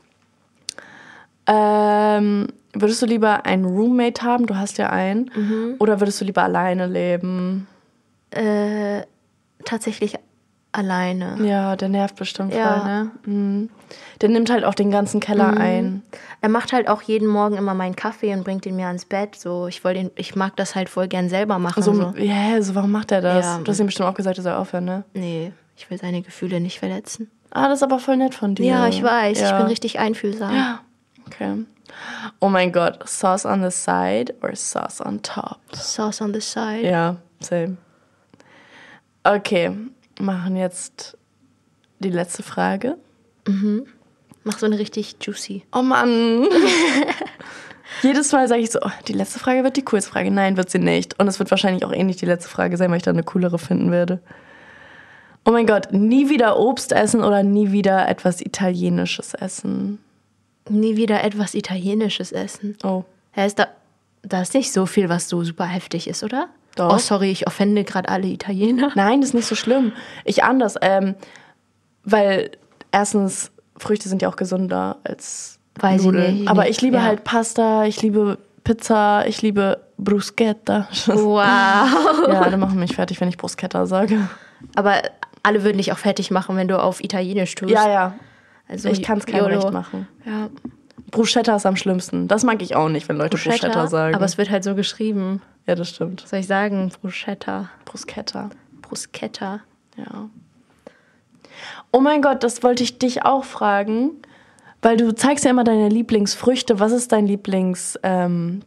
Würdest du lieber einen Roommate haben? Du hast ja einen. Oder würdest du lieber alleine leben? Tatsächlich alleine. Ja, der nervt bestimmt Ja. voll, ne? Mhm. Der nimmt halt auch den ganzen Keller ein. Er macht halt auch jeden Morgen immer meinen Kaffee und bringt ihn mir ans Bett. So, ich mag das halt voll gern selber machen. So, So. warum macht er das? Ja. Du hast ihm bestimmt auch gesagt, er soll aufhören, ne? Nee, ich will seine Gefühle nicht verletzen. Ah, das ist aber voll nett von dir. Ja, ich weiß. Ja. Ich bin richtig einfühlsam. Ja, okay. Oh mein Gott, Sauce on the side or Sauce on top? Sauce on the side. Ja, same. Okay, machen jetzt die letzte Frage. Mach so eine richtig juicy. Oh Mann. Jedes Mal sage ich so, oh, die letzte Frage wird die coolste Frage. Nein, wird sie nicht. Und es wird wahrscheinlich auch nicht die letzte Frage sein, weil ich da eine coolere finden werde. Oh mein Gott, nie wieder Obst essen oder nie wieder etwas Italienisches essen? Nie wieder etwas Italienisches essen. Oh. Ja, da ist nicht so viel, was so super heftig ist, oder? Doch. Oh, sorry, ich offende gerade alle Italiener. Nein, das ist nicht so schlimm. Ich anders, weil erstens, Früchte sind ja auch gesünder als Weiß ich Nudeln. nicht. Aber ich liebe Ja. halt Pasta, ich liebe Pizza, ich liebe Bruschetta. Wow. Ja, alle machen mich fertig, wenn ich Bruschetta sage. Aber alle würden dich auch fertig machen, wenn du auf Italienisch tust. Ja. Also Ich kann es keinem YOLO. recht machen. Ja. Bruschetta ist am schlimmsten. Das mag ich auch nicht, wenn Leute Bruschetta sagen. Aber es wird halt so geschrieben. ja, das stimmt. Was soll ich sagen? Bruschetta. Bruschetta. Bruschetta. Ja. Oh mein Gott, das wollte ich dich auch fragen, weil du zeigst ja immer deine Lieblingsfrüchte. Was ist dein Lieblingsgemüse?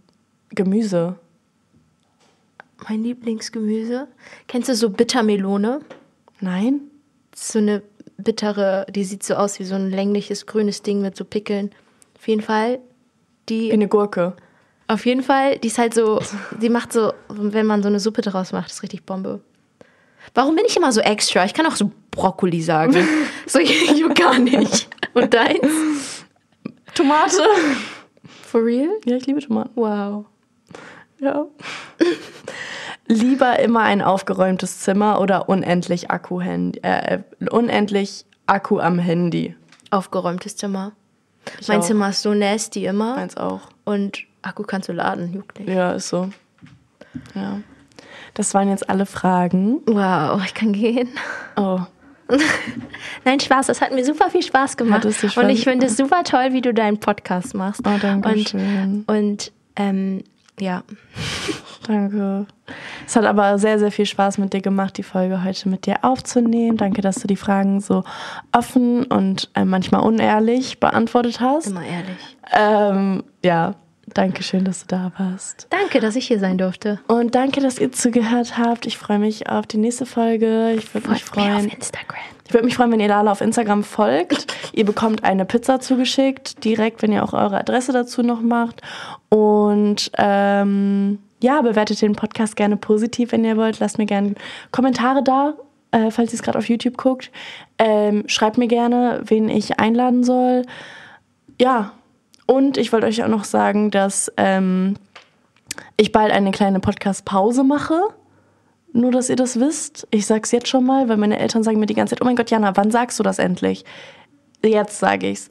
Mein Lieblingsgemüse. Kennst du so Bittermelone? Nein? Das ist so eine bittere, die sieht so aus wie so ein längliches grünes Ding mit so Pickeln. Auf jeden Fall, Wie eine Gurke. die ist halt so, die macht so, wenn man so eine Suppe draus macht, ist richtig Bombe. Warum bin ich immer so extra? Ich kann auch so Brokkoli sagen. So, ich gar nicht. Und deins? Tomate. For real? Ja, ich liebe Tomaten. Wow. Ja. Lieber immer ein aufgeräumtes Zimmer oder unendlich Akku am Handy? Aufgeräumtes Zimmer. Ich Mein auch. Zimmer ist so nasty immer. Meins auch. Und Akku kannst du laden, juckt nicht. Ja, ist so. Ja. Das waren jetzt alle Fragen. Wow, ich kann gehen. Oh. Nein, Spaß, das hat mir super viel Spaß gemacht. Hat es dir Spaß Und ich finde es super toll, wie du deinen Podcast machst. Oh, danke schön. Und ja. Danke. Es hat aber sehr, sehr viel Spaß mit dir gemacht, die Folge heute mit dir aufzunehmen. Danke, dass du die Fragen so offen und manchmal unehrlich beantwortet hast. Immer ehrlich. Ja, danke schön, dass du da warst. Danke, dass ich hier sein durfte. Und danke, dass ihr zugehört habt. Ich freue mich auf die nächste Folge. Ich würde mich Folgt mir freuen. auf Instagram. Ich würde mich freuen, wenn ihr Lala auf Instagram folgt. Ihr bekommt eine Pizza zugeschickt, direkt, wenn ihr auch eure Adresse dazu noch macht. Und ja, bewertet den Podcast gerne positiv, wenn ihr wollt. Lasst mir gerne Kommentare da, falls ihr es gerade auf YouTube guckt. Schreibt mir gerne, wen ich einladen soll. Ja, und ich wollte euch auch noch sagen, dass ich bald eine kleine Podcast-Pause mache. Nur, dass ihr das wisst. Ich sag's jetzt schon mal, weil meine Eltern sagen mir die ganze Zeit, oh mein Gott, Jana, wann sagst du das endlich? Jetzt sage ich's.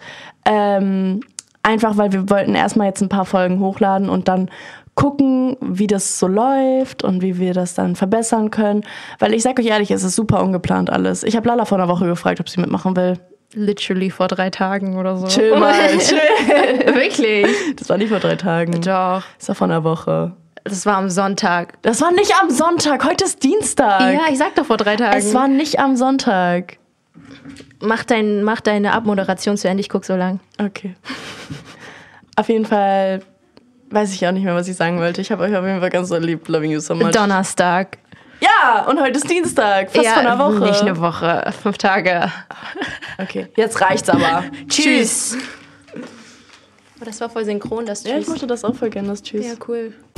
Einfach, weil wir wollten erstmal jetzt ein paar Folgen hochladen und dann gucken, wie das so läuft und wie wir das dann verbessern können. Weil ich sag euch ehrlich, es ist super ungeplant alles. Ich habe Lala vor einer Woche gefragt, ob sie mitmachen will. Literally vor 3 Tagen oder so. Chill mal, chill. Wirklich? Das war nicht vor 3 Tagen. Doch. Das war vor einer Woche. Das war am Sonntag. Das war nicht am Sonntag, heute ist Dienstag. Ja, ich sag doch vor 3 Tagen. Es war nicht am Sonntag. Mach deine Abmoderation zu Ende, ich guck so lang. Okay. Auf jeden Fall weiß ich auch nicht mehr, was ich sagen wollte. Ich habe euch auf jeden Fall ganz so lieb. Loving you so much. Donnerstag. Ja, und heute ist Dienstag. Fast vor einer Woche. Nicht eine Woche, 5 Tage. Okay, jetzt reicht's aber. Tschüss. Oh, das war voll synchron, das Tschüss. Ja, ich mochte das auch voll gerne, das Tschüss. Ja, cool.